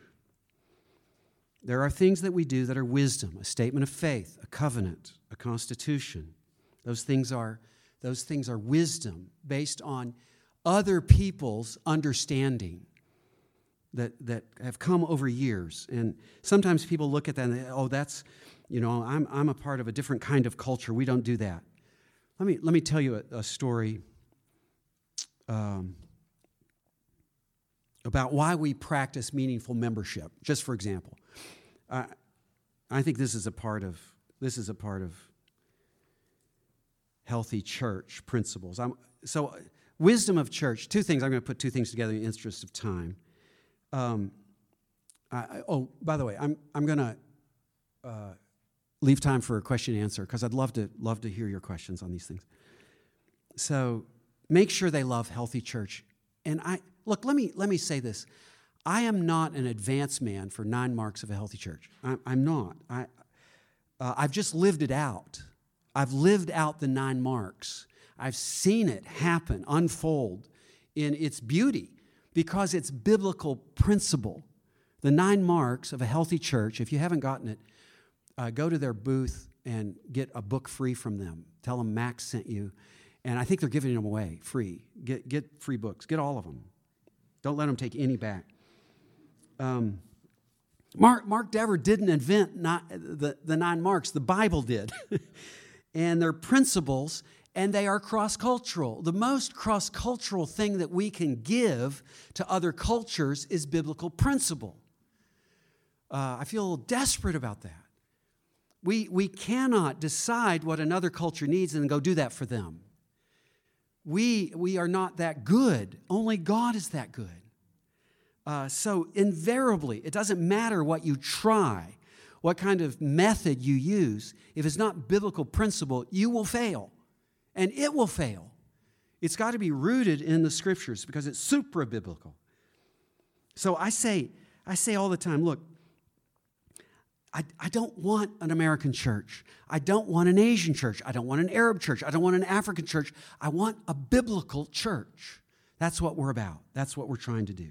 Speaker 2: There are things that we do that are wisdom, a statement of faith, a covenant, a constitution, Those things are wisdom based on other people's understanding that have come over years. And sometimes people look at that and they, oh, that's, I'm a part of a different kind of culture. We don't do that. Let me tell you a story about why we practice meaningful membership. Just for example, I think this is a part of healthy church principles. So wisdom of church. Two things. I'm going to put two things together in the interest of time. By the way, I'm going to leave time for a question and answer because I'd love to hear your questions on these things. So make sure they love healthy church. And let me say this. I am not an advance man for 9 marks of a healthy church. I'm not. I've just lived it out. I've lived out the 9 marks. I've seen it happen, unfold in its beauty because it's biblical principle. The 9 marks of a healthy church, if you haven't gotten it, go to their booth and get a book free from them. Tell them Max sent you. And I think they're giving them away free. Get free books. Get all of them. Don't let them take any back. Mark Dever didn't invent the 9 marks. The Bible did. And they're principles, and they are cross-cultural. The most cross-cultural thing that we can give to other cultures is biblical principle. I feel a little desperate about that. We cannot decide what another culture needs and then go do that for them. We are not that good. Only God is that good. So invariably, it doesn't matter what you try, what kind of method you use. If it's not biblical principle, you will fail. And it will fail. It's got to be rooted in the Scriptures because it's supra-biblical. So I say all the time, look, I don't want an American church. I don't want an Asian church. I don't want an Arab church. I don't want an African church. I want a biblical church. That's what we're about. That's what we're trying to do.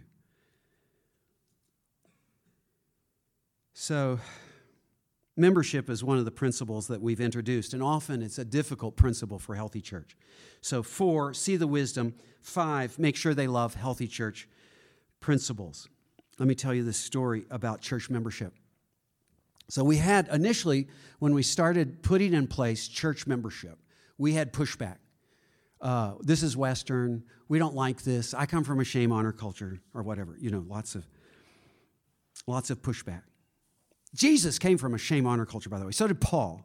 Speaker 2: So, membership is one of the principles that we've introduced, and often it's a difficult principle for a healthy church. So 4, see the wisdom. 5, make sure they love healthy church principles. Let me tell you this story about church membership. So we had initially, when we started putting in place church membership, we had pushback. This is Western. We don't like this. I come from a shame, honor culture or whatever. Lots of pushback. Jesus came from a shame, honor culture, by the way. So did Paul.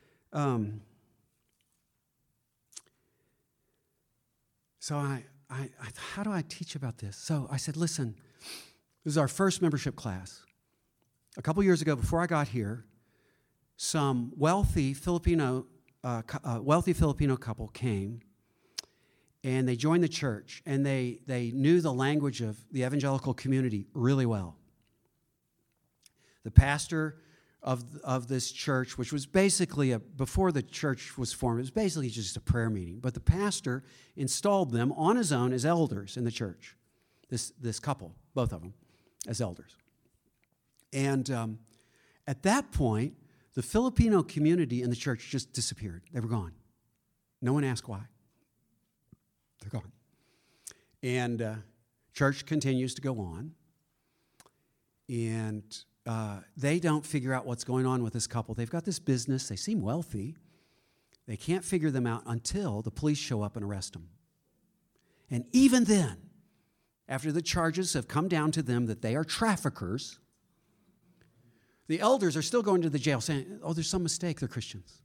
Speaker 2: So how do I teach about this? So I said, listen, this is our first membership class. A couple years ago, before I got here, some wealthy Filipino couple came, and they joined the church, and they knew the language of the evangelical community really well. The pastor of this church, which was basically before the church was formed, it was basically just a prayer meeting. But the pastor installed them on his own as elders in the church. This couple, both of them, as elders. And at that point, the Filipino community in the church just disappeared. They were gone. No one asked why. They're gone. And church continues to go on. And they don't figure out what's going on with this couple. They've got this business. They seem wealthy. They can't figure them out until the police show up and arrest them. And even then, after the charges have come down to them that they are traffickers, the elders are still going to the jail saying, oh, there's some mistake. They're Christians.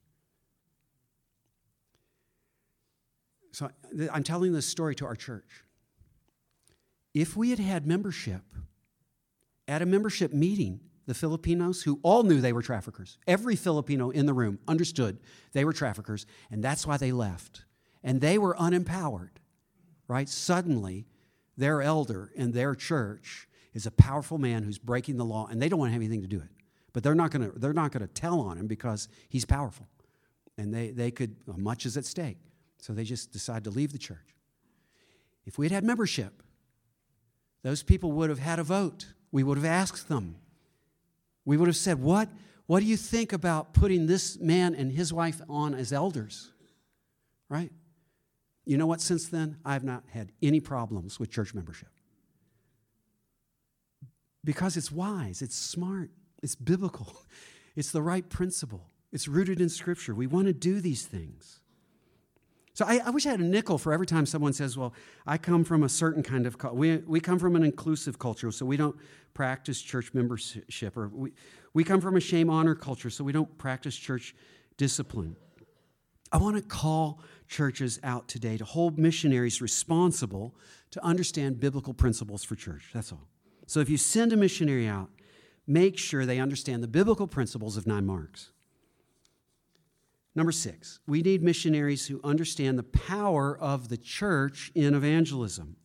Speaker 2: So I'm telling this story to our church. If we had had membership at a membership meeting, the Filipinos, who all knew they were traffickers, every Filipino in the room understood they were traffickers, and that's why they left. And they were unempowered, right? Suddenly, their elder in their church is a powerful man who's breaking the law, and they don't want to have anything to do with it. But they're not going to tell on him because he's powerful. And they could, much is at stake. So they just decide to leave the church. If we had membership, those people would have had a vote. We would have asked them. We would have said, what do you think about putting this man and his wife on as elders? right? You know what? Since then, I've not had any problems with church membership. Because it's wise, it's smart, it's biblical, it's the right principle, it's rooted in Scripture. We want to do these things. So I wish I had a nickel for every time someone says, well, I come from a certain kind of culture. We come from an inclusive culture, so we don't practice church membership. Or we come from a shame-honor culture, so we don't practice church discipline. I want to call churches out today to hold missionaries responsible to understand biblical principles for church. That's all. So if you send a missionary out, make sure they understand the biblical principles of 9 marks. Number 6, we need missionaries who understand the power of the church in evangelism.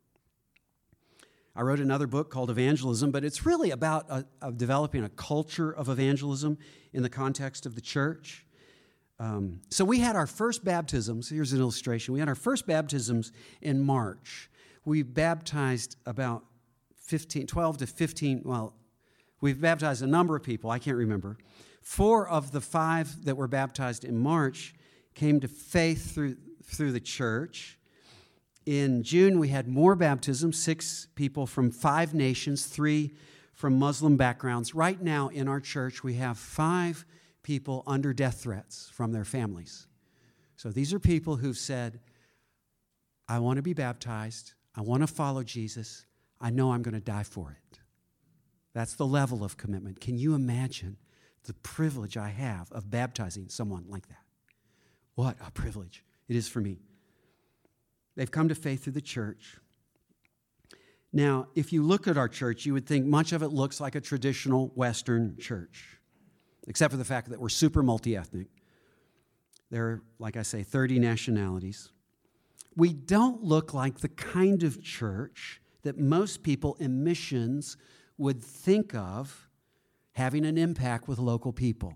Speaker 2: I wrote another book called Evangelism, but it's really about developing a culture of evangelism in the context of the church. So we had our first baptisms. Here's an illustration. We had our first baptisms in March. We baptized about 12 to 15, well, we've baptized a number of people, I can't remember. 4 of the 5 that were baptized in March came to faith through the church. In June, we had more baptisms, 6 people from 5 nations, 3 from Muslim backgrounds. Right now in our church, we have 5 people under death threats from their families. So these are people who've said, I want to be baptized, I want to follow Jesus, I know I'm going to die for it. That's the level of commitment. Can you imagine the privilege I have of baptizing someone like that? What a privilege it is for me. They've come to faith through the church. Now, if you look at our church, you would think much of it looks like a traditional Western church, except for the fact that we're super multi-ethnic. There are, like I say, 30 nationalities. We don't look like the kind of church that most people in missions would think of having an impact with local people.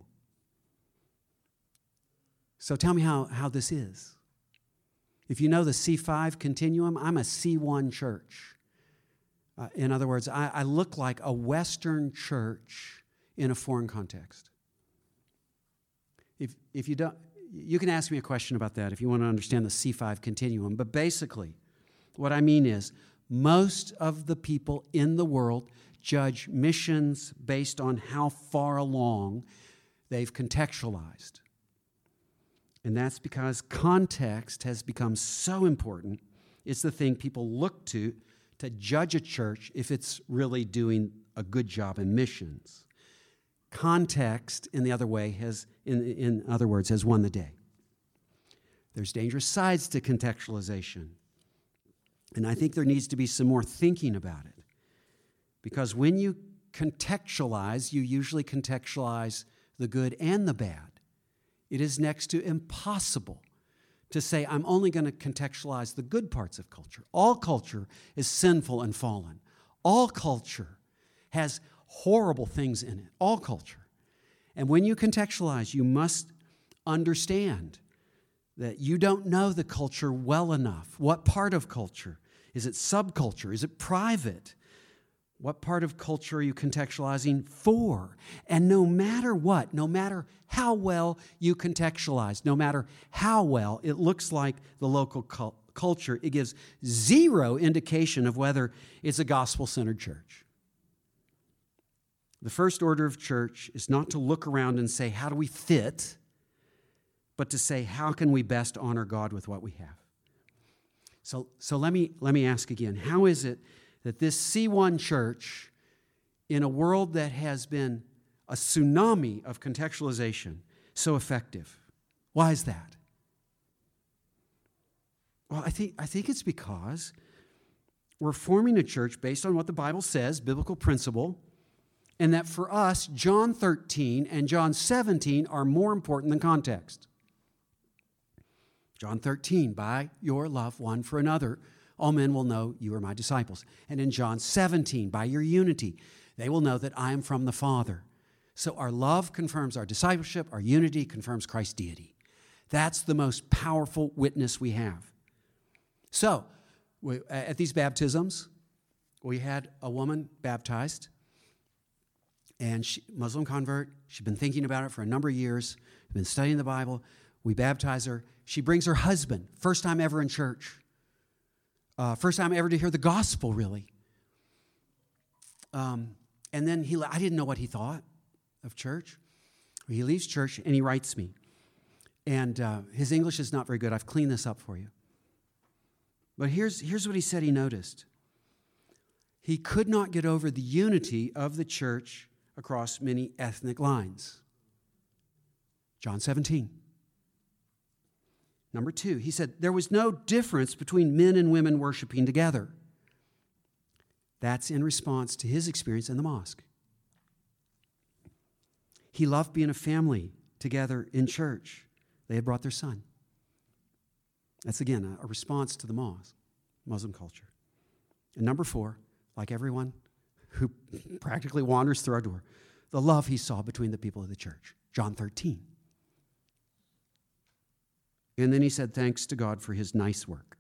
Speaker 2: So tell me how this is. If you know the C5 continuum, I'm a C1 church. In other words, I look like a Western church in a foreign context. If you don't, you can ask me a question about that if you want to understand the C5 continuum. But basically, what I mean is, most of the people in the world judge missions based on how far along they've contextualized. And that's because context has become so important. It's the thing people look to judge a church if it's really doing a good job in missions. Context, in other words, has won the day. There's dangerous sides to contextualization. And I think there needs to be some more thinking about it. Because when you contextualize, you usually contextualize the good and the bad. It is next to impossible to say, I'm only going to contextualize the good parts of culture. All culture is sinful and fallen. All culture has horrible things in it. All culture. And when you contextualize, you must understand that you don't know the culture well enough. What part of culture? Is it subculture? Is it private? What part of culture are you contextualizing for? And no matter what, no matter how well you contextualize, no matter how well it looks like the local culture, it gives zero indication of whether it's a gospel-centered church. The first order of church is not to look around and say, how do we fit? But to say, how can we best honor God with what we have? So let me ask again, how is it that this C1 church, in a world that has been a tsunami of contextualization, so effective? Why is that? Well, I think it's because we're forming a church based on what the Bible says, biblical principle, and that for us, John 13 and John 17 are more important than context. John 13, by your love one for another, all men will know you are my disciples. And in John 17, by your unity, they will know that I am from the Father. So our love confirms our discipleship, our unity confirms Christ's deity. That's the most powerful witness we have. So, at these baptisms, we had a woman baptized, and Muslim convert. She'd been thinking about it for a number of years, been studying the Bible. We baptize her. She brings her husband, first time ever in church. First time ever to hear the gospel, really. And then I didn't know what he thought of church. He leaves church and he writes me. And his English is not very good. I've cleaned this up for you. But here's what he said he noticed. He could not get over the unity of the church across many ethnic lines. John 17. Number 2, he said, there was no difference between men and women worshiping together. That's in response to his experience in the mosque. He loved being a family together in church. They had brought their son. That's, again, a response to the mosque, Muslim culture. And number 4, like everyone who practically wanders through our door, the love he saw between the people of the church. John 13. And then he said, thanks to God for his nice work.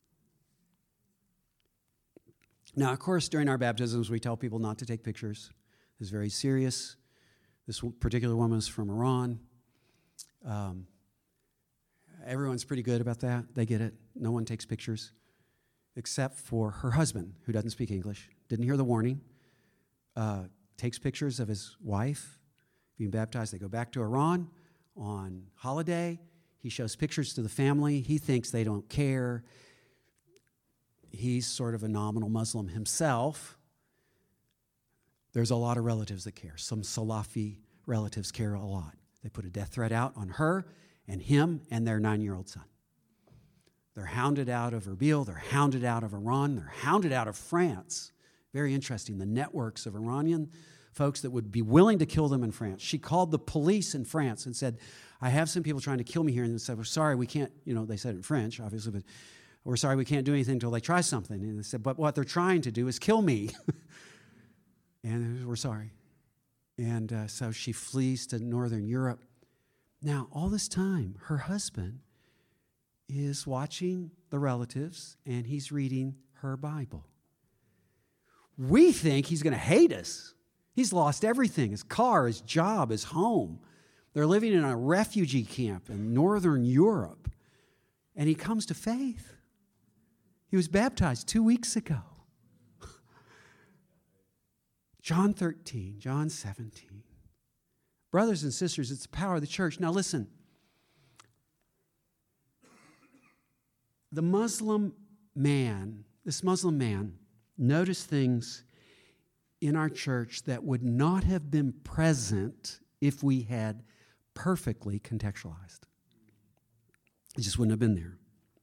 Speaker 2: Now, of course, during our baptisms, we tell people not to take pictures. It's very serious. This particular woman is from Iran. Everyone's pretty good about that. They get it. No one takes pictures except for her husband, who doesn't speak English, didn't hear the warning, takes pictures of his wife being baptized. They go back to Iran on holiday. He shows pictures to the family. He thinks they don't care. He's sort of a nominal Muslim himself. There's a lot of relatives that care. Some Salafi relatives care a lot. They put a death threat out on her and him and their 9-year-old son. They're hounded out of Erbil. They're hounded out of Iran. They're hounded out of France. Very interesting, the networks of Iranian folks that would be willing to kill them in France. She called the police in France and said, I have some people trying to kill me here. And they said, we're sorry, we can't, they said it in French, obviously, but we're sorry, we can't do anything until they try something. And they said, but what they're trying to do is kill me. And we're sorry. And so she flees to Northern Europe. Now, all this time, her husband is watching the relatives and he's reading her Bible. We think he's going to hate us. He's lost everything, his car, his job, his home. They're living in a refugee camp in Northern Europe. And he comes to faith. He was baptized 2 weeks ago. John 13, John 17. Brothers and sisters, it's the power of the church. Now listen. This Muslim man, noticed things in our church that would not have been present if we had perfectly contextualized. It just wouldn't have been there.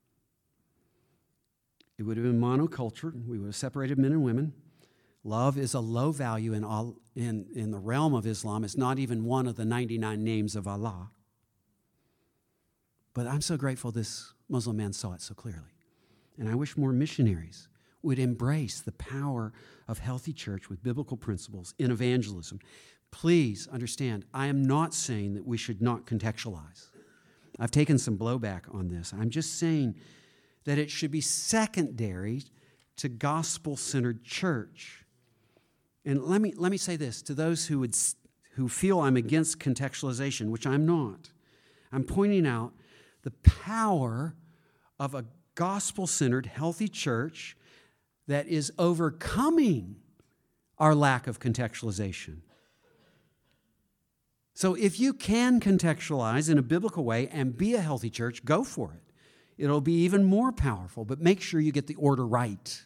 Speaker 2: It would have been monoculture. We would have separated men and women. Love is a low value in the realm of Islam. It's not even one of the 99 names of Allah. But I'm so grateful this Muslim man saw it so clearly. And I wish more missionaries would embrace the power of healthy church with biblical principles in evangelism. Please understand, I am not saying that we should not contextualize. I've taken some blowback on this. I'm just saying that it should be secondary to gospel-centered church. And let me say this to those who feel I'm against contextualization, which I'm not. I'm pointing out the power of a gospel-centered, healthy church that is overcoming our lack of contextualization. So if you can contextualize in a biblical way and be a healthy church, go for it. It'll be even more powerful, but make sure you get the order right.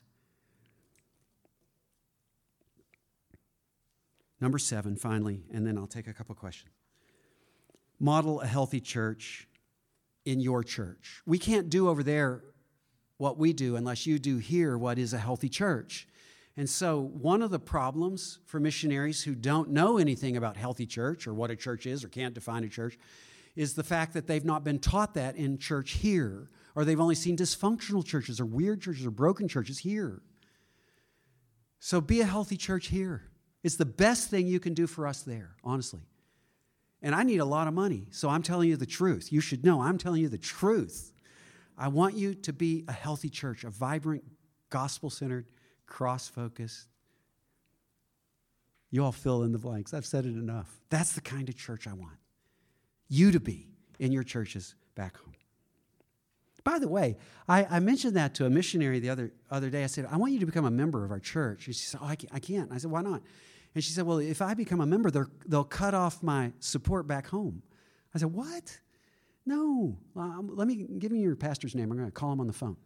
Speaker 2: Number 7, finally, and then I'll take a couple questions. Model a healthy church in your church. We can't do over there what we do unless you do here what is a healthy church. And so one of the problems for missionaries who don't know anything about healthy church or what a church is or can't define a church is the fact that they've not been taught that in church here, or they've only seen dysfunctional churches or weird churches or broken churches here. So be a healthy church here. It's the best thing you can do for us there, honestly. And I need a lot of money, so I'm telling you the truth. You should know I'm telling you the truth. I want you to be a healthy church, a vibrant, gospel-centered, cross-focused. You all fill in the blanks. I've said it enough. That's the kind of church I want you to be in your churches back home. By the way, I mentioned that to a missionary the other day. I said, I want you to become a member of our church. And she said, I can't. I said, why not? And she said, well, if I become a member, they'll cut off my support back home. I said, what? No. Give me your pastor's name. I'm going to call him on the phone,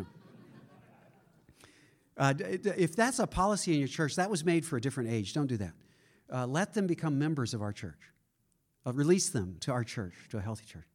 Speaker 2: If that's a policy in your church, that was made for a different age. Don't do that. Let them become members of our church. Release them to our church, to a healthy church.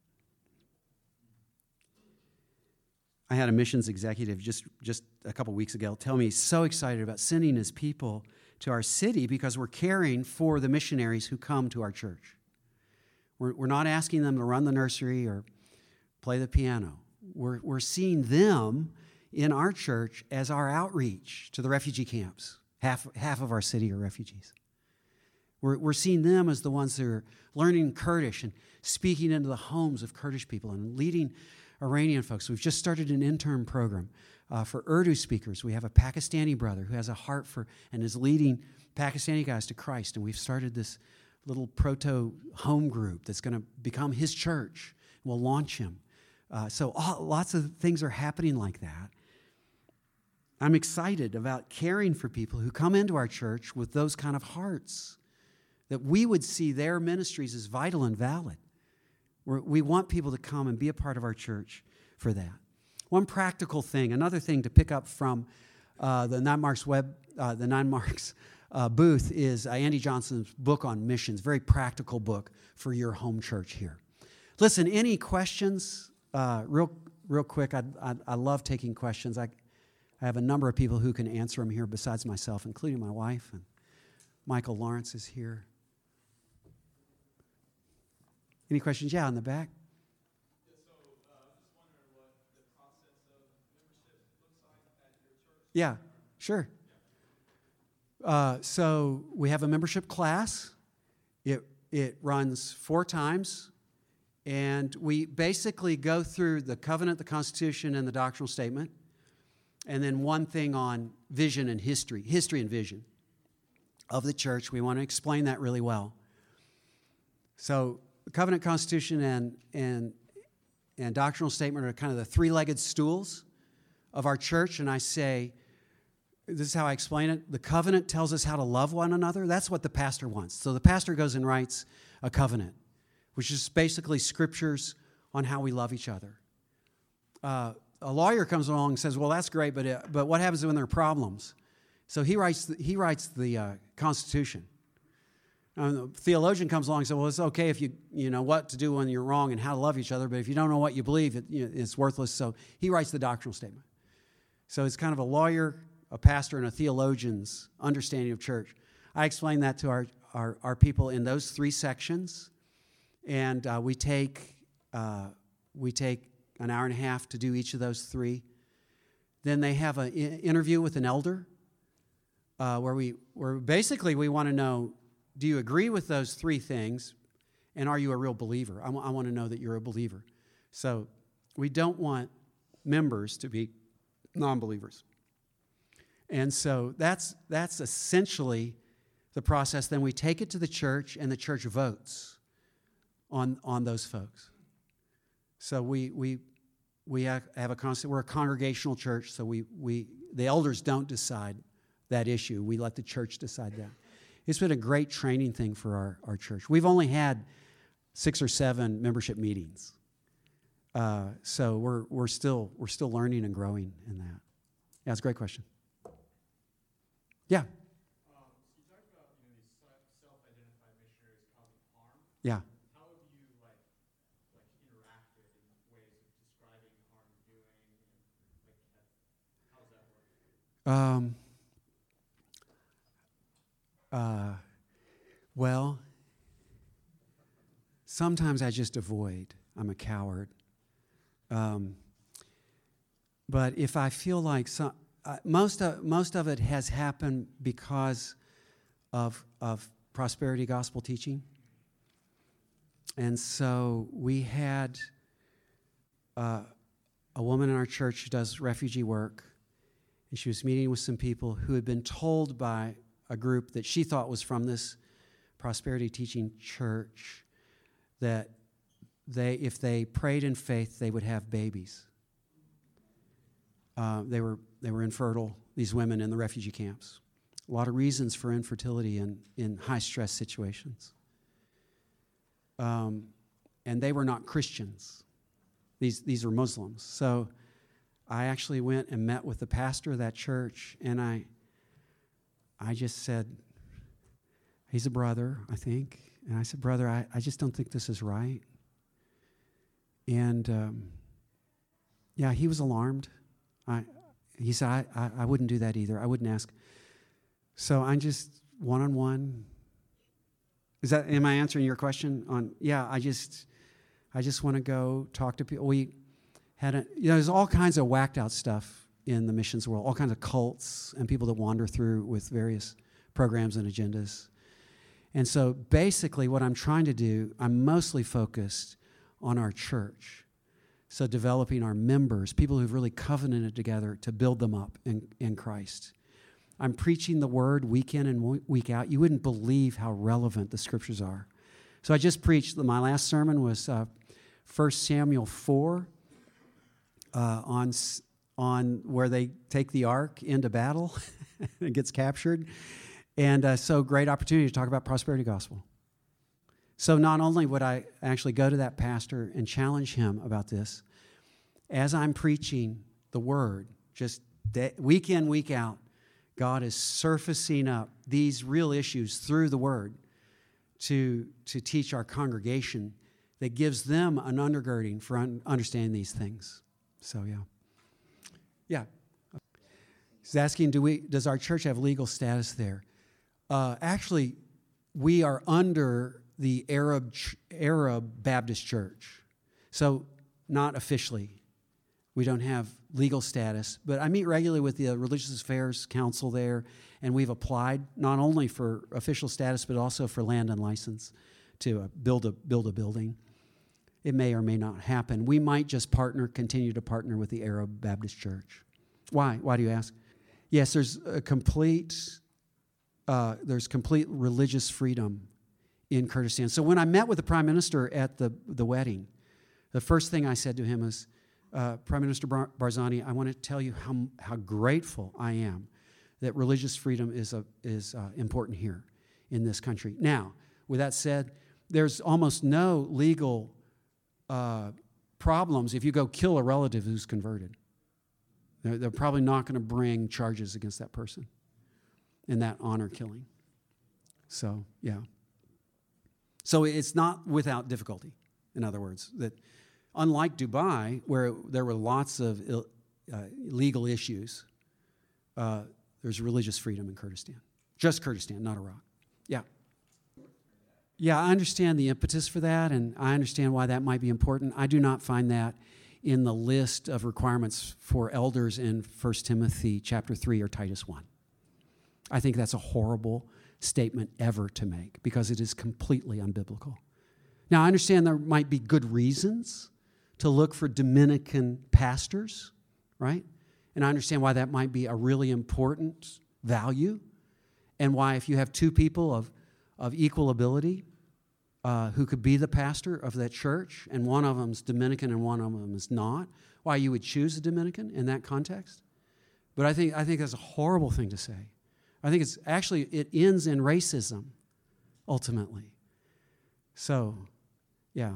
Speaker 2: I had a missions executive just a couple weeks ago tell me he's so excited about sending his people to our city because we're caring for the missionaries who come to our church. We're not asking them to run the nursery or play the piano. We're seeing them in our church as our outreach to the refugee camps. Half of our city are refugees. We're seeing them as the ones that are learning Kurdish and speaking into the homes of Kurdish people and leading Iranian folks. We've just started an intern program for Urdu speakers. We have a Pakistani brother who has a heart for and is leading Pakistani guys to Christ. And we've started this little proto-home group that's going to become his church. We'll launch him. So lots of things are happening like that. I'm excited about caring for people who come into our church with those kind of hearts, that we would see their ministries as vital and valid. We want people to come and be a part of our church for that. One practical thing, another thing to pick up from the Nine Marks booth is Andy Johnson's book on missions, very practical book for your home church here. Listen, any questions? Real quick, I love taking questions. I have a number of people who can answer them here besides myself, including my wife, and Michael Lawrence is here. Any questions? Yeah, in the back.
Speaker 3: Yeah, so I'm just wondering what the process of membership looks like at your church.
Speaker 2: Yeah, sure. So we have a membership class. It runs 4 times, and we basically go through the covenant, the Constitution, and the doctrinal statement, and then one thing on vision and history and vision of the church. We want to explain that really well. So the covenant, Constitution, and doctrinal statement are kind of the 3-legged stools of our church, and I say, this is how I explain it. The covenant tells us how to love one another. That's what the pastor wants. So the pastor goes and writes a covenant, which is basically scriptures on how we love each other. A lawyer comes along and says, well, that's great, but what happens when there are problems? So he writes the Constitution. The theologian comes along and says, well, it's okay if you know what to do when you're wrong and how to love each other, but if you don't know what you believe, it's worthless. So he writes the doctrinal statement. So it's kind of a lawyer, a pastor, and a theologian's understanding of church. I explain that to our people in those 3 sections, and we take an hour and a half to do each of those 3. Then they have an interview with an elder, where basically we want to know, do you agree with those 3 things, and are you a real believer? I want to know that you're a believer. So we don't want members to be non-believers. And so that's essentially the process. Then we take it to the church, and the church votes on those folks. So we have a constant. We're a congregational church, so the elders don't decide that issue. We let the church decide that. It's been a great training thing for our church. We've only had 6 or 7 membership meetings, so we're still learning and growing in that. Yeah, it's a great question. Yeah.
Speaker 3: So you talked about these self-identified missionaries causing harm.
Speaker 2: Yeah.
Speaker 3: How have you interacted in ways of describing the harm you're doing, and how does that work?
Speaker 2: Well, sometimes I just avoid. I'm a coward. But if I feel like most of it has happened because of prosperity gospel teaching. And so we had a woman in our church who does refugee work, and she was meeting with some people who had been told by a group that she thought was from this prosperity teaching church that if they prayed in faith, they would have babies. They were infertile, these women in the refugee camps. A lot of reasons for infertility in high-stress situations. And they were not Christians. These are Muslims. So I actually went and met with the pastor of that church, and I just said, he's a brother, I think. And I said, brother, I just don't think this is right. And, he was alarmed. He said, I wouldn't do that either. I wouldn't ask. So I'm just one-on-one. Am I answering your question? I just want to go talk to people. We had there's all kinds of whacked out stuff in the missions world, all kinds of cults and people that wander through with various programs and agendas. And so basically what I'm trying to do, I'm mostly focused on our church. So developing our members, people who've really covenanted together to build them up in Christ. I'm preaching the word week in and week out. You wouldn't believe how relevant the scriptures are. So I just preached, my last sermon was 1 Samuel 4 on where they take the ark into battle and it gets captured. And so great opportunity to talk about prosperity gospel. So not only would I actually go to that pastor and challenge him about this, as I'm preaching the word, just week in, week out, God is surfacing up these real issues through the word to teach our congregation that gives them an undergirding for understanding these things. So, yeah. He's asking, does our church have legal status there? Actually, we are under the Arab Baptist Church. So, not officially. We don't have legal status, but I meet regularly with the Religious Affairs Council there, and we've applied not only for official status, but also for land and license to build a building. It may or may not happen. We might just continue to partner with the Arab Baptist Church. Why? Why do you ask? Yes, there's complete religious freedom in Kurdistan. So when I met with the Prime Minister at the wedding, the first thing I said to him was, Prime Minister Barzani, I want to tell you how grateful I am that religious freedom is important here in this country. Now, with that said, there's almost no legal problems if you go kill a relative who's converted. They're probably not going to bring charges against that person in that honor killing. So, yeah. So it's not without difficulty, in other words, that unlike Dubai, where there were lots of legal issues, there's religious freedom in Kurdistan. Just Kurdistan, not Iraq. Yeah. Yeah, I understand the impetus for that, and I understand why that might be important. I do not find that in the list of requirements for elders in 1 Timothy chapter 3 or Titus 1. I think that's a horrible statement ever to make because it is completely unbiblical. Now, I understand there might be good reasons to look for Dominican pastors, right? And I understand why that might be a really important value and why if you have two people of equal ability who could be the pastor of that church and one of them is Dominican and one of them is not, why you would choose a Dominican in that context. But I think that's a horrible thing to say. I think it ends in racism, ultimately. So, yeah.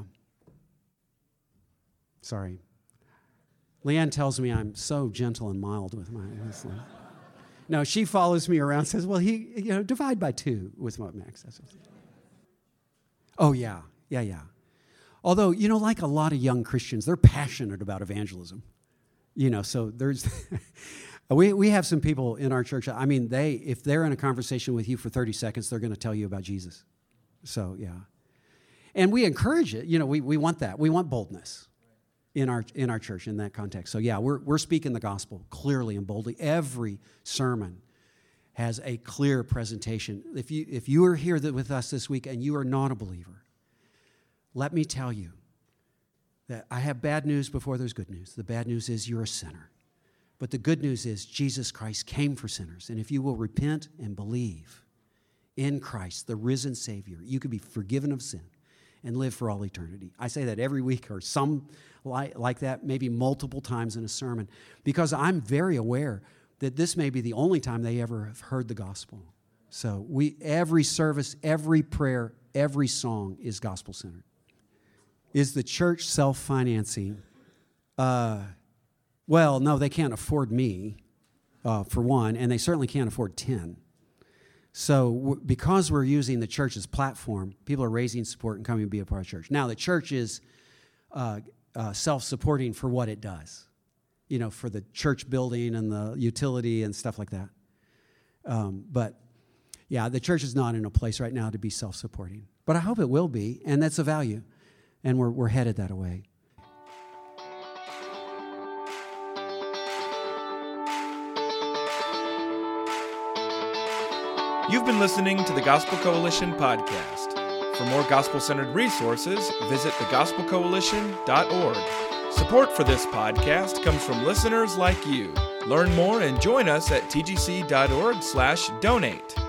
Speaker 2: Sorry. Leanne tells me I'm so gentle and mild with my... No, she follows me around and says, well, divide by 2 with what Max says. Oh, yeah. Although, like a lot of young Christians, they're passionate about evangelism. So there's... We have some people in our church, if they're in a conversation with you for 30 seconds, they're going to tell you about Jesus. So, yeah. And we encourage it. We want that. We want boldness in our church in that context. So, yeah, we're speaking the gospel clearly and boldly. Every sermon has a clear presentation. If you are here with us this week and you are not a believer, let me tell you that I have bad news before there's good news. The bad news is you're a sinner. But the good news is Jesus Christ came for sinners. And if you will repent and believe in Christ, the risen Savior, you can be forgiven of sin and live for all eternity. I say that every week or some like that, maybe multiple times in a sermon, because I'm very aware that this may be the only time they ever have heard the gospel. So every service, every prayer, every song is gospel-centered. Is the church self-financing? Well, no, they can't afford me, for one, and they certainly can't afford 10. So because we're using the church's platform, people are raising support and coming to be a part of church. Now, the church is self-supporting for what it does, for the church building and the utility and stuff like that. But, yeah, the church is not in a place right now to be self-supporting. But I hope it will be, and that's a value, and we're headed that way.
Speaker 1: You've been listening to the Gospel Coalition podcast. For more gospel-centered resources, visit thegospelcoalition.org. Support for this podcast comes from listeners like you. Learn more and join us at tgc.org/donate.